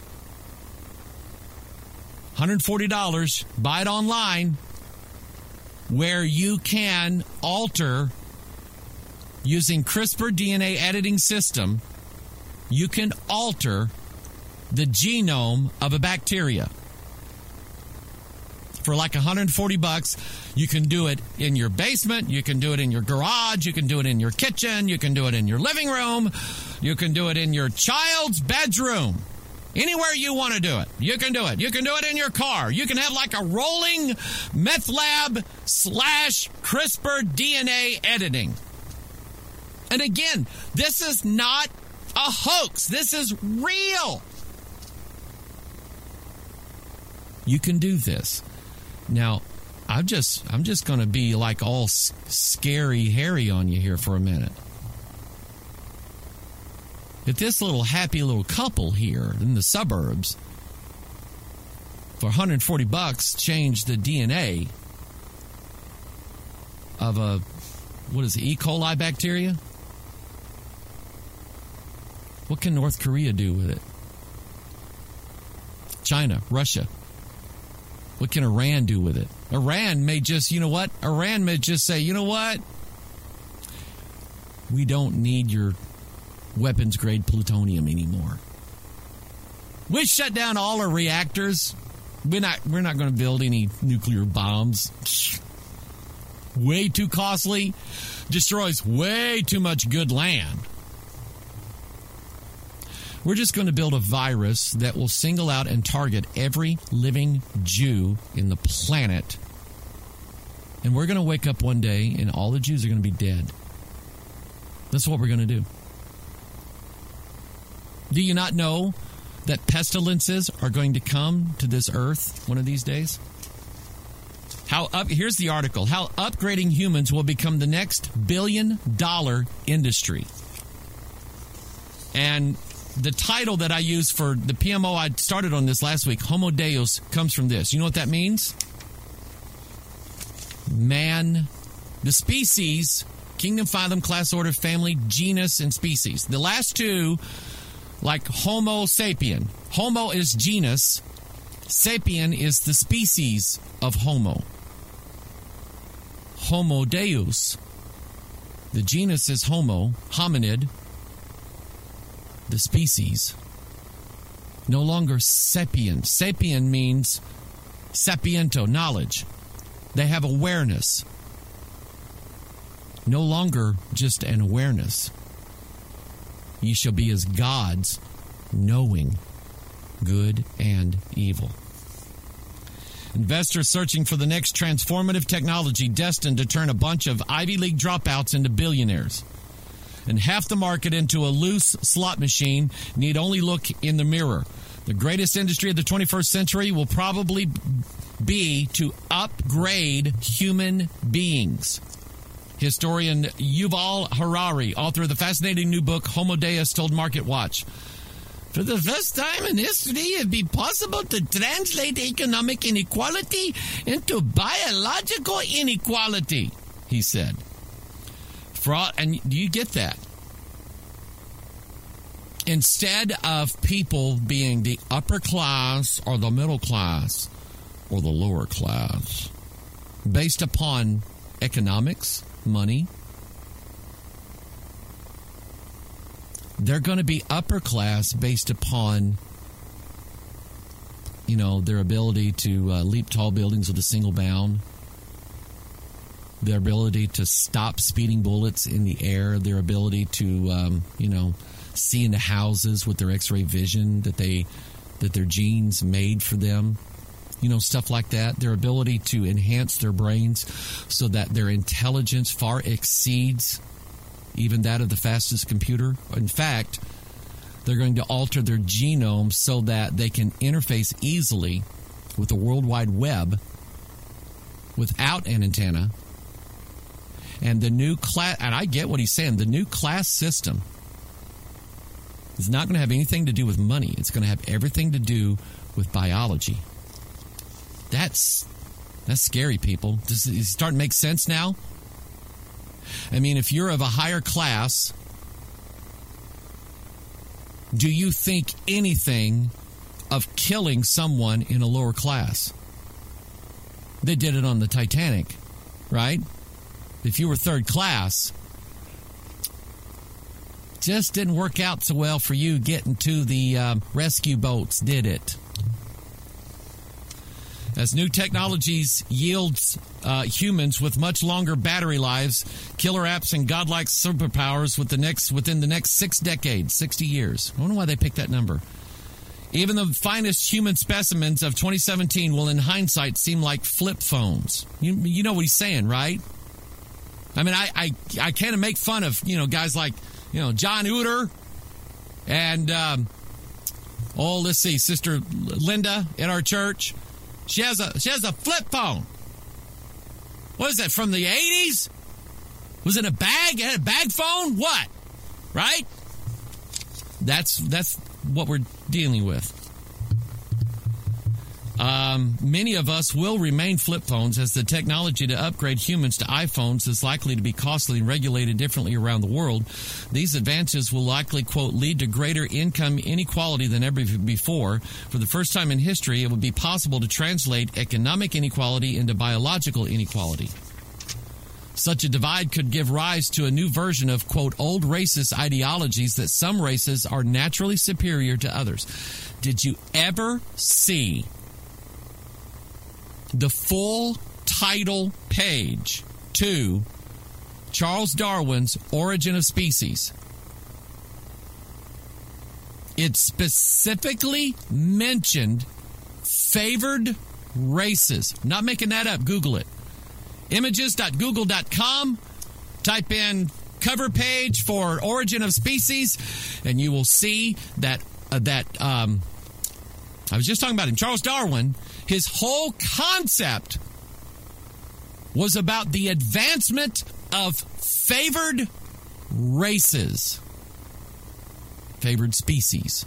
[SPEAKER 5] one hundred forty dollars, buy it online, where you can alter, using CRISPR D N A editing system, you can alter the genome of a bacteria. For like one hundred forty bucks, you can do it in your basement, you can do it in your garage, you can do it in your kitchen, you can do it in your living room, you can do it in your child's bedroom. Anywhere you want to do it, you can do it. You can do it in your car. You can have like a rolling meth lab slash CRISPR D N A editing. And again, this is not a hoax. This is real. You can do this. Now, I'm just I'm just going to be like all scary Harry on you here for a minute. If this little happy little couple here in the suburbs for one hundred forty bucks changed the D N A of a, what is it, E. coli bacteria? What can North Korea do with it? China, Russia. What can Iran do with it? Iran may just, you know what? Iran may just say, you know what? We don't need your weapons-grade plutonium anymore. We shut down all our reactors. We're not, we're not going to build any nuclear bombs. Way too costly. Destroys way too much good land. We're just going to build a virus that will single out and target every living Jew in the planet. And we're going to wake up one day and all the Jews are going to be dead. That's what we're going to do. Do you not know that pestilences are going to come to this earth one of these days? How up, here's the article. How upgrading humans will become the next billion dollar industry. And the title that I used for the P M O I started on this last week, Homo Deus, comes from this. You know what that means? Man, the species, kingdom, phylum, class, order, family, genus, and species. The last two, like Homo sapien. Homo is genus. Sapien is the species of Homo. Homo Deus. The genus is Homo, hominid. The species. No longer sapien. Sapien means sapiento, knowledge. They have awareness. No longer just an awareness. Ye shall be as gods, knowing good and evil. Investors searching for the next transformative technology destined to turn a bunch of Ivy League dropouts into billionaires. And half the market into a loose slot machine need only look in the mirror. The greatest industry of the twenty-first century will probably be to upgrade human beings. Historian Yuval Harari, author of the fascinating new book Homo Deus, told Market Watch, for the first time in history, it would be possible to translate economic inequality into biological inequality, he said. For all, and do you get that? Instead of people being the upper class or the middle class or the lower class, based upon economics, money, they're going to be upper class based upon, you know, their ability to uh, leap tall buildings with a single bound, their ability to stop speeding bullets in the air, their ability to, um, you know, see into houses with their X-ray vision that they that their genes made for them. You know, stuff like that. Their ability to enhance their brains so that their intelligence far exceeds even that of the fastest computer. In fact, they're going to alter their genome so that they can interface easily with the World Wide Web without an antenna. And the new class, and I get what he's saying, the new class system is not going to have anything to do with money. It's going to have everything to do with biology. That's that's scary, people. Does it start to make sense now? I mean, if you're of a higher class, do you think anything of killing someone in a lower class? They did it on the Titanic, right? If you were third class, just didn't work out so well for you getting to the um, rescue boats, did it? As new technologies yields uh, humans with much longer battery lives, killer apps, and godlike superpowers with the next within the next six decades, sixty years. I wonder why they picked that number. Even the finest human specimens of twenty seventeen will, in hindsight, seem like flip phones. You, you know what he's saying, right? I mean, I I, I kind of make fun of, you know, guys like, you know, John Uter and, um, oh, let's see, Sister Linda in our church. She has a she has a flip phone. What is that, from the eighties? Was it a bag? It had a bag phone? What? Right? That's that's what we're dealing with. Um, many of us will remain flip phones, as the technology to upgrade humans to iPhones is likely to be costly and regulated differently around the world. These advances will likely, quote, lead to greater income inequality than ever before. For the first time in history, it would be possible to translate economic inequality into biological inequality. Such a divide could give rise to a new version of, quote, old racist ideologies that some races are naturally superior to others. Did you ever see the full title page to Charles Darwin's Origin of Species? It specifically mentioned favored races. I'm not making that up. Google it. images dot google dot com. Type in cover page for Origin of Species, and you will see that uh, that um, I was just talking about him, Charles Darwin. His whole concept was about the advancement of favored races, favored species.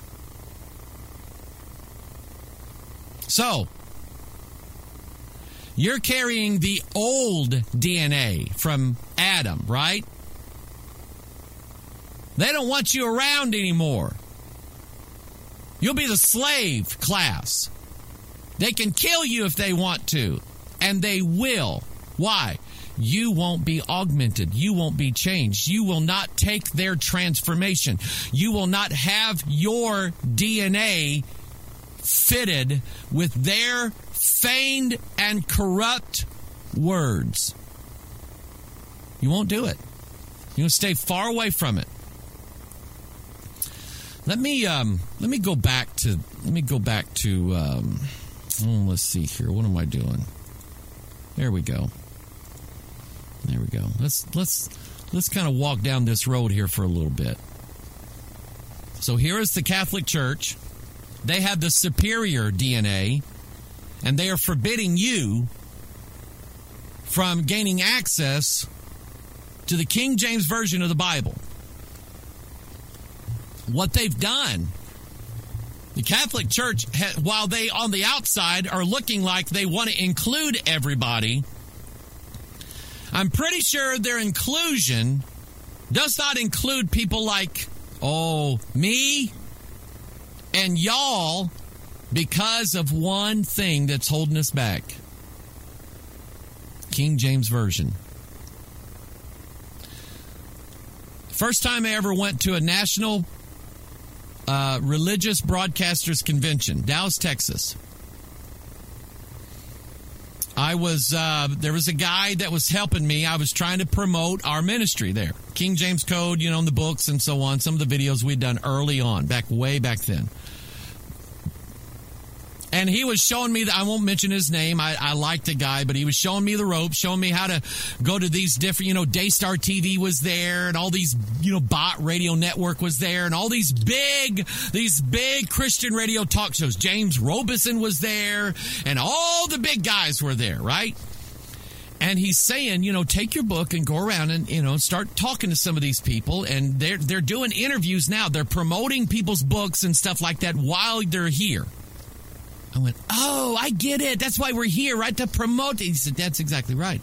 [SPEAKER 5] So, you're carrying the old D N A from Adam, right? They don't want you around anymore. You'll be the slave class. They can kill you if they want to, and they will. Why? You won't be augmented. You won't be changed. You will not take their transformation. You will not have your D N A fitted with their feigned and corrupt words. You won't do it. You'll stay far away from it. Let me um, let me go back to let me go back to. Um, Oh, let's see here. What am I doing? There we go. There we go. Let's let's let's kind of walk down this road here for a little bit. So here is the Catholic Church. They have the superior D N A, and they are forbidding you from gaining access to the King James Version of the Bible. What they've done, the Catholic Church, while they on the outside are looking like they want to include everybody, I'm pretty sure their inclusion does not include people like, oh, me and y'all, because of one thing that's holding us back. King James Version. First time I ever went to a national uh, religious broadcasters convention, Dallas, Texas. I was, uh, there was a guy that was helping me. I was trying to promote our ministry there. King James Code, you know, in the books and so on. Some of the videos we'd done early on, back way back then. And he was showing me, that I won't mention his name. I, I like the guy, but he was showing me the ropes, showing me how to go to these different, you know, Daystar T V was there, and all these, you know, Bot Radio Network was there, and all these big, these big Christian radio talk shows. James Robison was there, and all the big guys were there, right? And he's saying, you know, take your book and go around and, you know, start talking to some of these people. And they're, they're doing interviews now. They're promoting people's books and stuff like that while they're here. I went, oh, I get it. That's why we're here, right? To promote it. He said, that's exactly right.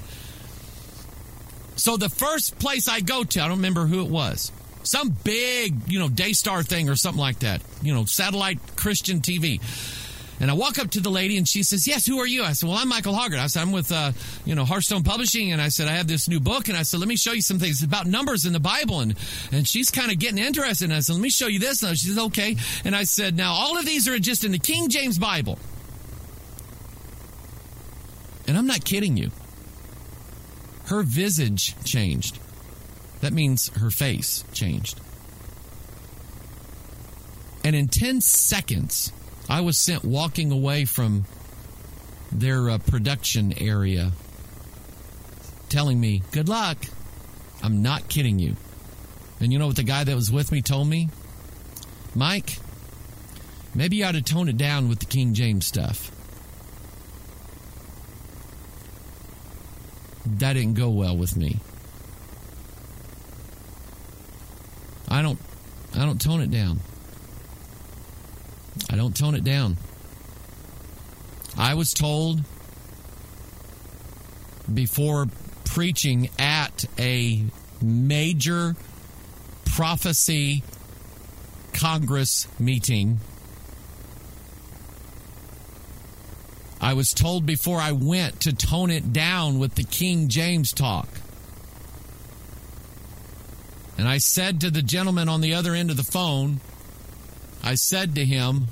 [SPEAKER 5] So the first place I go to, I don't remember who it was. Some big, you know, Daystar thing or something like that. You know, satellite Christian T V. And I walk up to the lady and she says, yes, who are you? I said, well, I'm Michael Hoggard. I said, I'm with, uh, you know, Hearthstone Publishing. And I said, I have this new book. And I said, let me show you some things about numbers in the Bible. And, and she's kind of getting interested. And I said, let me show you this. And she said, okay. And I said, now, all of these are just in the King James Bible. And I'm not kidding you. Her visage changed. That means her face changed. And in ten seconds, I was sent walking away from their uh, production area, telling me, good luck. I'm not kidding you. And you know what the guy that was with me told me? Mike, maybe you ought to tone it down with the King James stuff. That didn't go well with me. I don't I don't tone it down. I don't tone it down. I was told before preaching at a major prophecy Congress meeting, I was told before I went to tone it down with the King James talk. And I said to the gentleman on the other end of the phone, I said to him,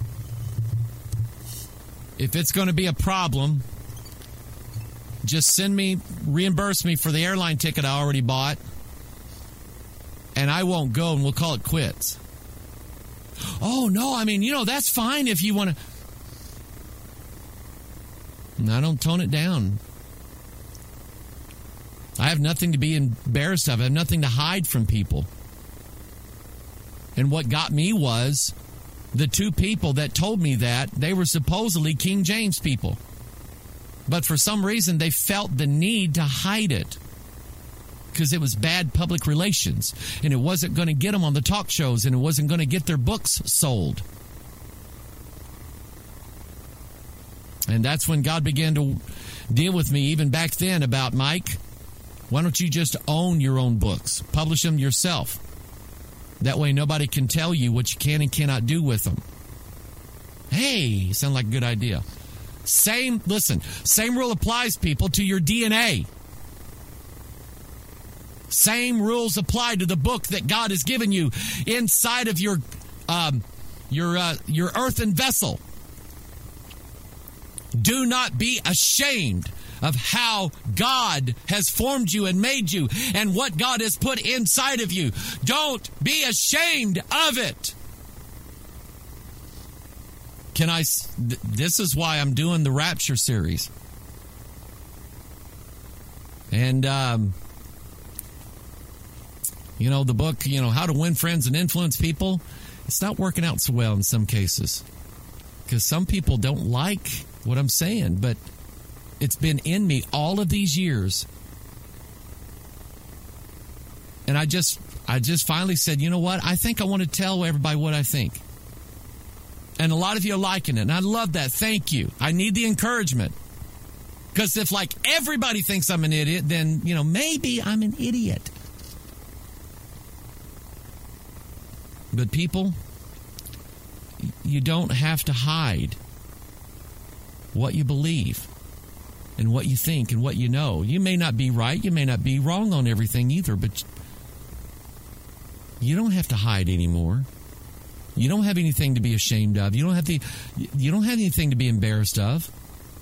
[SPEAKER 5] if it's going to be a problem, just send me, reimburse me for the airline ticket I already bought, and I won't go, and we'll call it quits. Oh, no, I mean, you know, that's fine if you want to. I don't tone it down. I have nothing to be embarrassed of. I have nothing to hide from people. And what got me was the two people that told me that, they were supposedly King James people. But for some reason, they felt the need to hide it because it was bad public relations. And it wasn't going to get them on the talk shows, and it wasn't going to get their books sold. And that's when God began to deal with me even back then about, Mike, why don't you just own your own books? Publish them yourself. That way nobody can tell you what you can and cannot do with them. Hey, sound like a good idea. Same, listen, same rule applies, people, to your D N A. Same rules apply to the book that God has given you inside of your um, your uh, your earthen vessel. Do not be ashamed of how God has formed you and made you and what God has put inside of you. Don't be ashamed of it. Can I? This is why I'm doing the Rapture series. And, um, you know, the book, you know, How to Win Friends and Influence People, it's not working out so well in some cases. Because some people don't like what I'm saying, but it's been in me all of these years. And I just I just finally said, you know what? I think I want to tell everybody what I think. And a lot of you are liking it, and I love that. Thank you. I need the encouragement. Because if, like, everybody thinks I'm an idiot, then, you know, maybe I'm an idiot. But people, you don't have to hide what you believe and what you think and what you know. You may not be right. You may not be wrong on everything either, but you don't have to hide anymore. You don't have anything to be ashamed of. You don't have to, you don't have anything to be embarrassed of.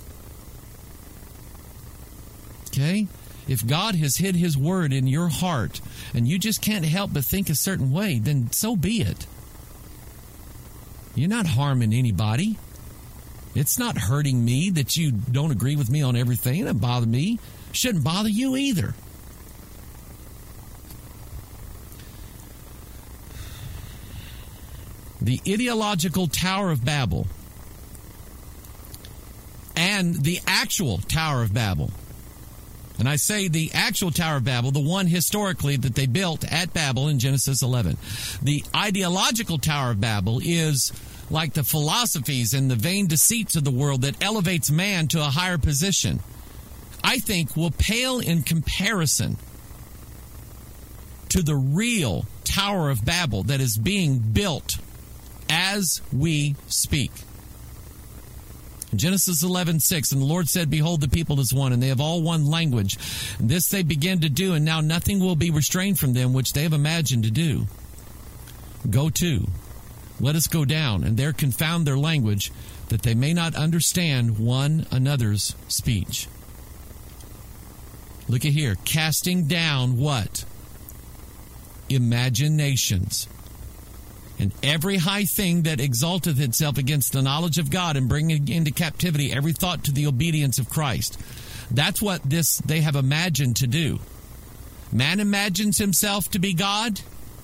[SPEAKER 5] Okay? If God has hid his word in your heart and you just can't help but think a certain way, then so be it. You're not harming anybody. It's not hurting me that you don't agree with me on everything. It doesn't bother me. Shouldn't bother you either. The ideological Tower of Babel and the actual Tower of Babel. And I say the actual Tower of Babel, the one historically that they built at Babel in Genesis eleven. The ideological Tower of Babel is like the philosophies and the vain deceits of the world that elevates man to a higher position. I think will pale in comparison to the real Tower of Babel that is being built as we speak. Genesis eleven six, and the Lord said, behold, the people is one, and they have all one language. And this they begin to do, and now nothing will be restrained from them, which they have imagined to do. Go to, let us go down, and there confound their language, that they may not understand one another's speech. Look at here, casting down what? Imaginations. And every high thing that exalteth itself against the knowledge of God, and bringing into captivity every thought to the obedience of Christ. That's what this they have imagined to do. Man imagines himself to be God.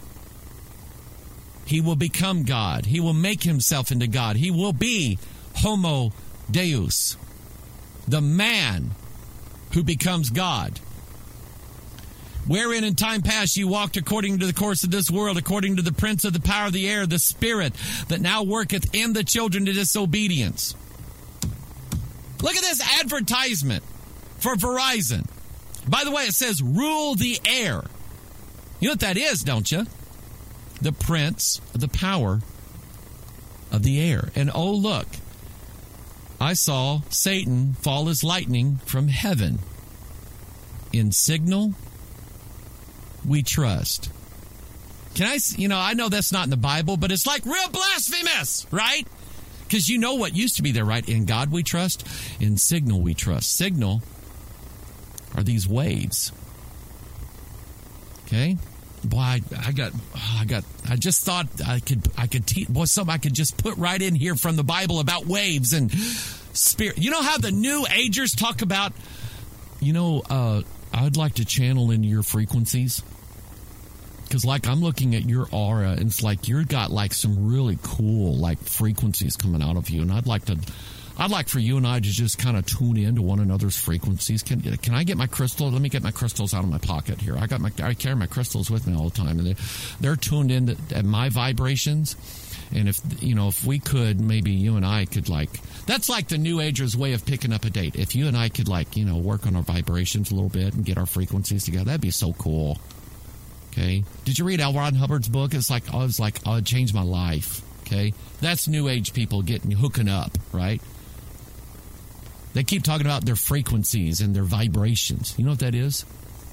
[SPEAKER 5] He will become God. He will make himself into God. He will be Homo Deus, the man who becomes God. Wherein in time past you walked according to the course of this world, according to the prince of the power of the air, the spirit that now worketh in the children of disobedience. Look at this advertisement for Verizon. By the way, it says, rule the air. You know what that is, don't you? The prince of the power of the air. And oh, look, I saw Satan fall as lightning from heaven. In signal we trust. Can I, you know, I know that's not in the Bible, but it's like real blasphemous, right? Because you know what used to be there, right? In God we trust, in signal we trust. Signal are these waves. Okay? Boy, I, I got, oh, I got, I just thought I could, I could teach, boy, something I could just put right in here from the Bible about waves and spirit. You know how the New Agers talk about, you know, uh, I'd like to channel into your frequencies. Because, like, I'm looking at your aura, and it's like you've got, like, some really cool, like, frequencies coming out of you. And I'd like to, I'd like for you and I to just kind of tune into one another's frequencies. Can can I get my crystal? Let me get my crystals out of my pocket here. I got my, I carry my crystals with me all the time, and they, they're tuned in to, at my vibrations. And if, you know, if we could, maybe you and I could, like, that's like the New Agers' way of picking up a date. If you and I could, like, you know, work on our vibrations a little bit and get our frequencies together, that'd be so cool. Okay? Did you read L. Ron Hubbard's book? It's like, I was like, oh, it changed my life. Okay? That's New Age people getting, hooking up, right? They keep talking about their frequencies and their vibrations. You know what that is?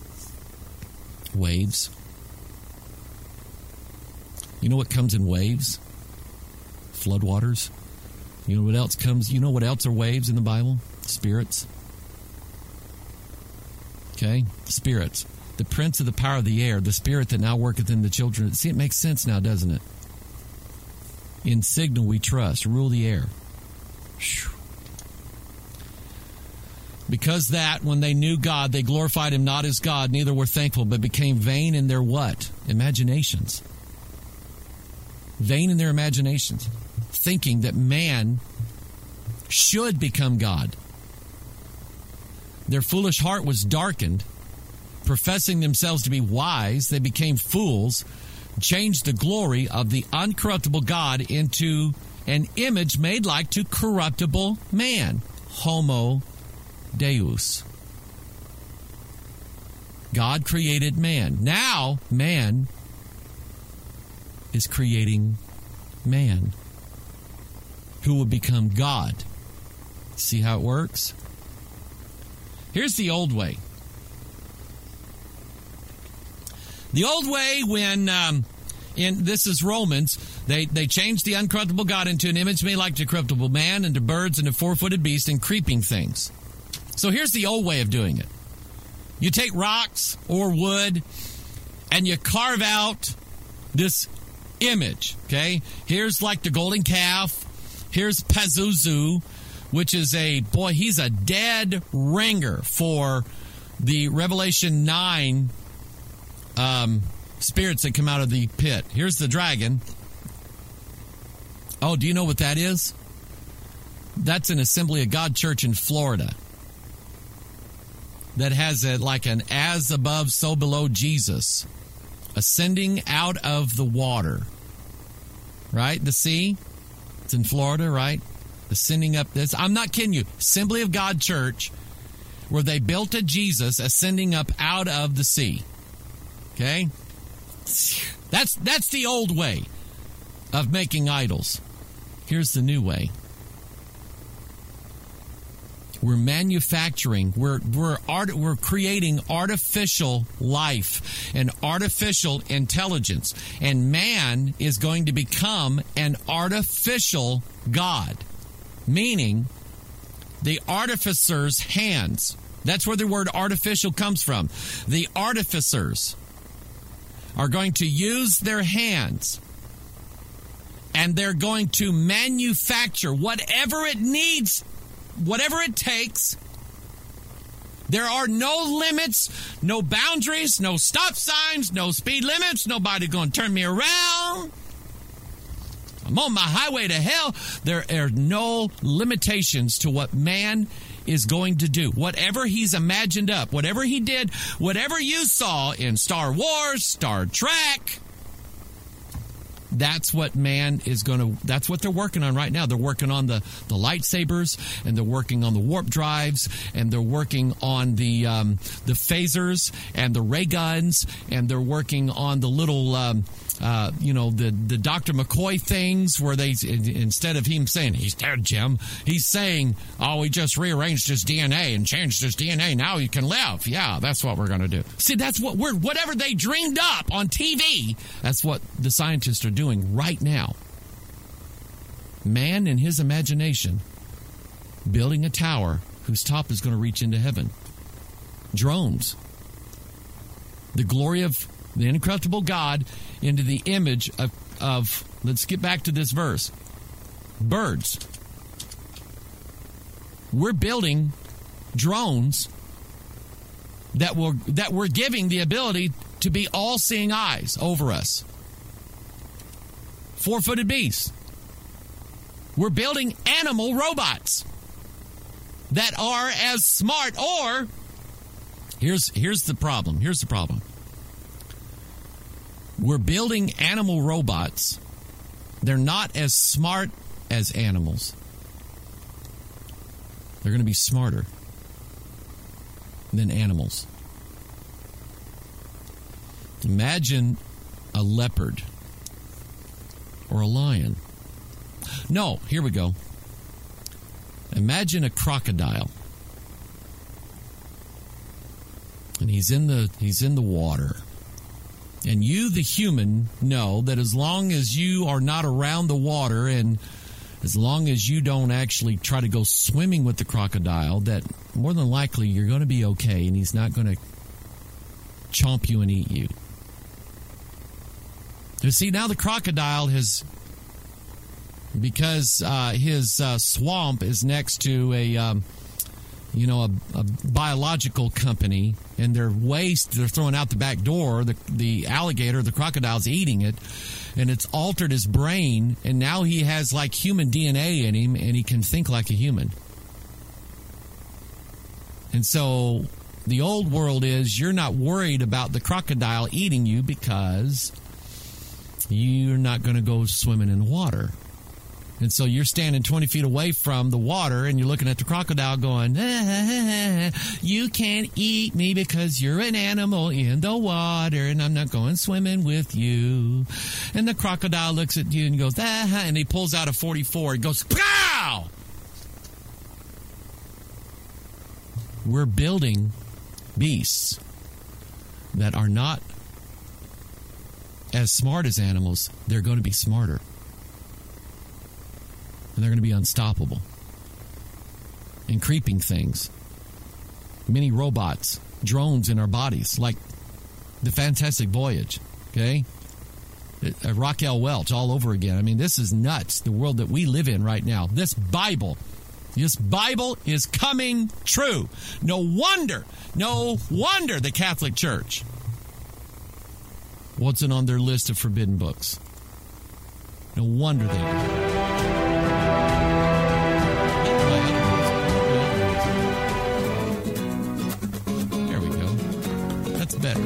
[SPEAKER 5] Waves. You know what comes in waves? Floodwaters. You know what else comes? You know what else are waves in the Bible? Spirits. Okay? Spirits. The prince of the power of the air, the spirit that now worketh in the children. See, it makes sense now, doesn't it? In signal we trust. Rule the air. Whew. Because that, when they knew God, they glorified him not as God, neither were thankful, but became vain in their what? Imaginations. Vain in their imaginations. Thinking that man should become God. Their foolish heart was darkened. Professing themselves to be wise, they became fools, changed the glory of the uncorruptible God into an image made like to corruptible man, Homo Deus. God created man. Now man is creating man who will become God. See how it works? Here's the old way. The old way when, um, in this is Romans, they, they changed the uncorruptible God into an image made like to corruptible man, and to birds, and to four-footed beasts, and creeping things. So here's the old way of doing it. You take rocks or wood, and you carve out this image, okay? Here's like the golden calf. Here's Pazuzu, which is a, boy, he's a dead ringer for the Revelation nine um, spirits that come out of the pit. Here's the dragon. Oh, do you know what that is? That's an Assembly of God church in Florida that has a, like an as above, so below Jesus ascending out of the water. Right? The sea. It's in Florida, right? Ascending up this. I'm not kidding you. Assembly of God church where they built a Jesus ascending up out of the sea. Okay? That's that's the old way of making idols. Here's the new way. We're manufacturing, we're we're art, we're creating artificial life and artificial intelligence, and man is going to become an artificial God, meaning the artificer's hands. That's where the word artificial comes from. The artificers are going to use their hands, and they're going to manufacture whatever it needs, whatever it takes. There are no limits, no boundaries, no stop signs, no speed limits. Nobody going to turn me around. I'm on my highway to hell. There are no limitations to what man is going to do. Whatever he's imagined up, whatever he did, whatever you saw in Star Wars, Star Trek, that's what man is going to, that's what they're working on right now. They're working on the, the lightsabers, and they're working on the warp drives, and they're working on the um, the phasers and the ray guns, and they're working on the little, um, uh, you know, the, the Doctor McCoy things where they, instead of him saying, he's dead, Jim, he's saying, oh, we just rearranged his D N A and changed his D N A. Now he can live. Yeah, that's what we're going to do. See, that's what we're, whatever they dreamed up on T V, that's what the scientists are doing right now. Man in his imagination building a tower whose top is going to reach into heaven. Drones. The glory of the incorruptible God into the image of, of, let's get back to this verse, birds. We're building drones that will that we're giving the ability to be all-seeing eyes over us. Four-footed beasts. We're building animal robots that are as smart, or here's here's the problem. Here's the problem. We're building animal robots. They're not as smart as animals. They're going to be smarter than animals. Imagine a leopard or a lion. No, here we go. Imagine a crocodile. And he's in the he's in the water. And you, the human, know that as long as you are not around the water, and as long as you don't actually try to go swimming with the crocodile, that more than likely you're going to be okay, and he's not going to chomp you and eat you. You see, now the crocodile has, because uh, his uh, swamp is next to a um, you know, a, a biological company, and their waste they're throwing out the back door. The the alligator, the crocodile's eating it, and it's altered his brain, and now he has like human D N A in him, and he can think like a human. And so the old world is you're not worried about the crocodile eating you because you're not going to go swimming in the water. And so you're standing twenty feet away from the water, and you're looking at the crocodile going, ah, you can't eat me because you're an animal in the water, and I'm not going swimming with you. And the crocodile looks at you and goes, ah, and he pulls out a forty-four. He goes, pow! We're building beasts that are not as smart as animals. They're going to be smarter. And they're going to be unstoppable. And creeping things. Mini robots. Drones in our bodies. Like the Fantastic Voyage. Okay? Uh, Raquel Welch all over again. I mean, this is nuts. The world that we live in right now. This Bible. This Bible is coming true. No wonder. No wonder the Catholic Church wasn't on their list of forbidden books. No wonder they There we go. That's better.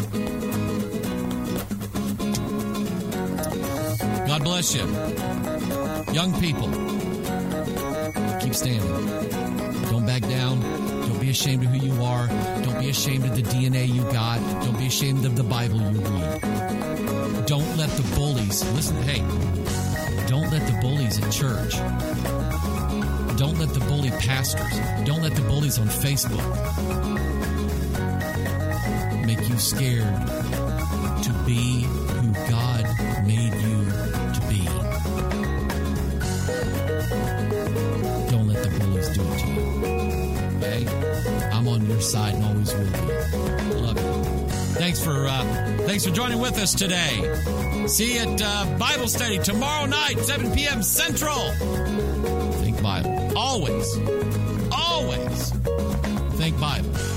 [SPEAKER 5] God bless you. Young people, keep standing. Don't back down. Don't be ashamed of who you are. Don't be ashamed of the D N A you got. Don't be ashamed of the Bible you read. Don't let the bullies, listen, hey, don't let the bullies at church. Don't let the bully pastors. Don't let the bullies on Facebook make you scared to be who God made you to be. Don't let the bullies do it to you. Okay? I'm on your side and always will be. Love you. Thanks for uh, thanks for joining with us today. See you at uh, Bible study tomorrow night, seven p.m. Central. Think Bible. Always, always think Bible.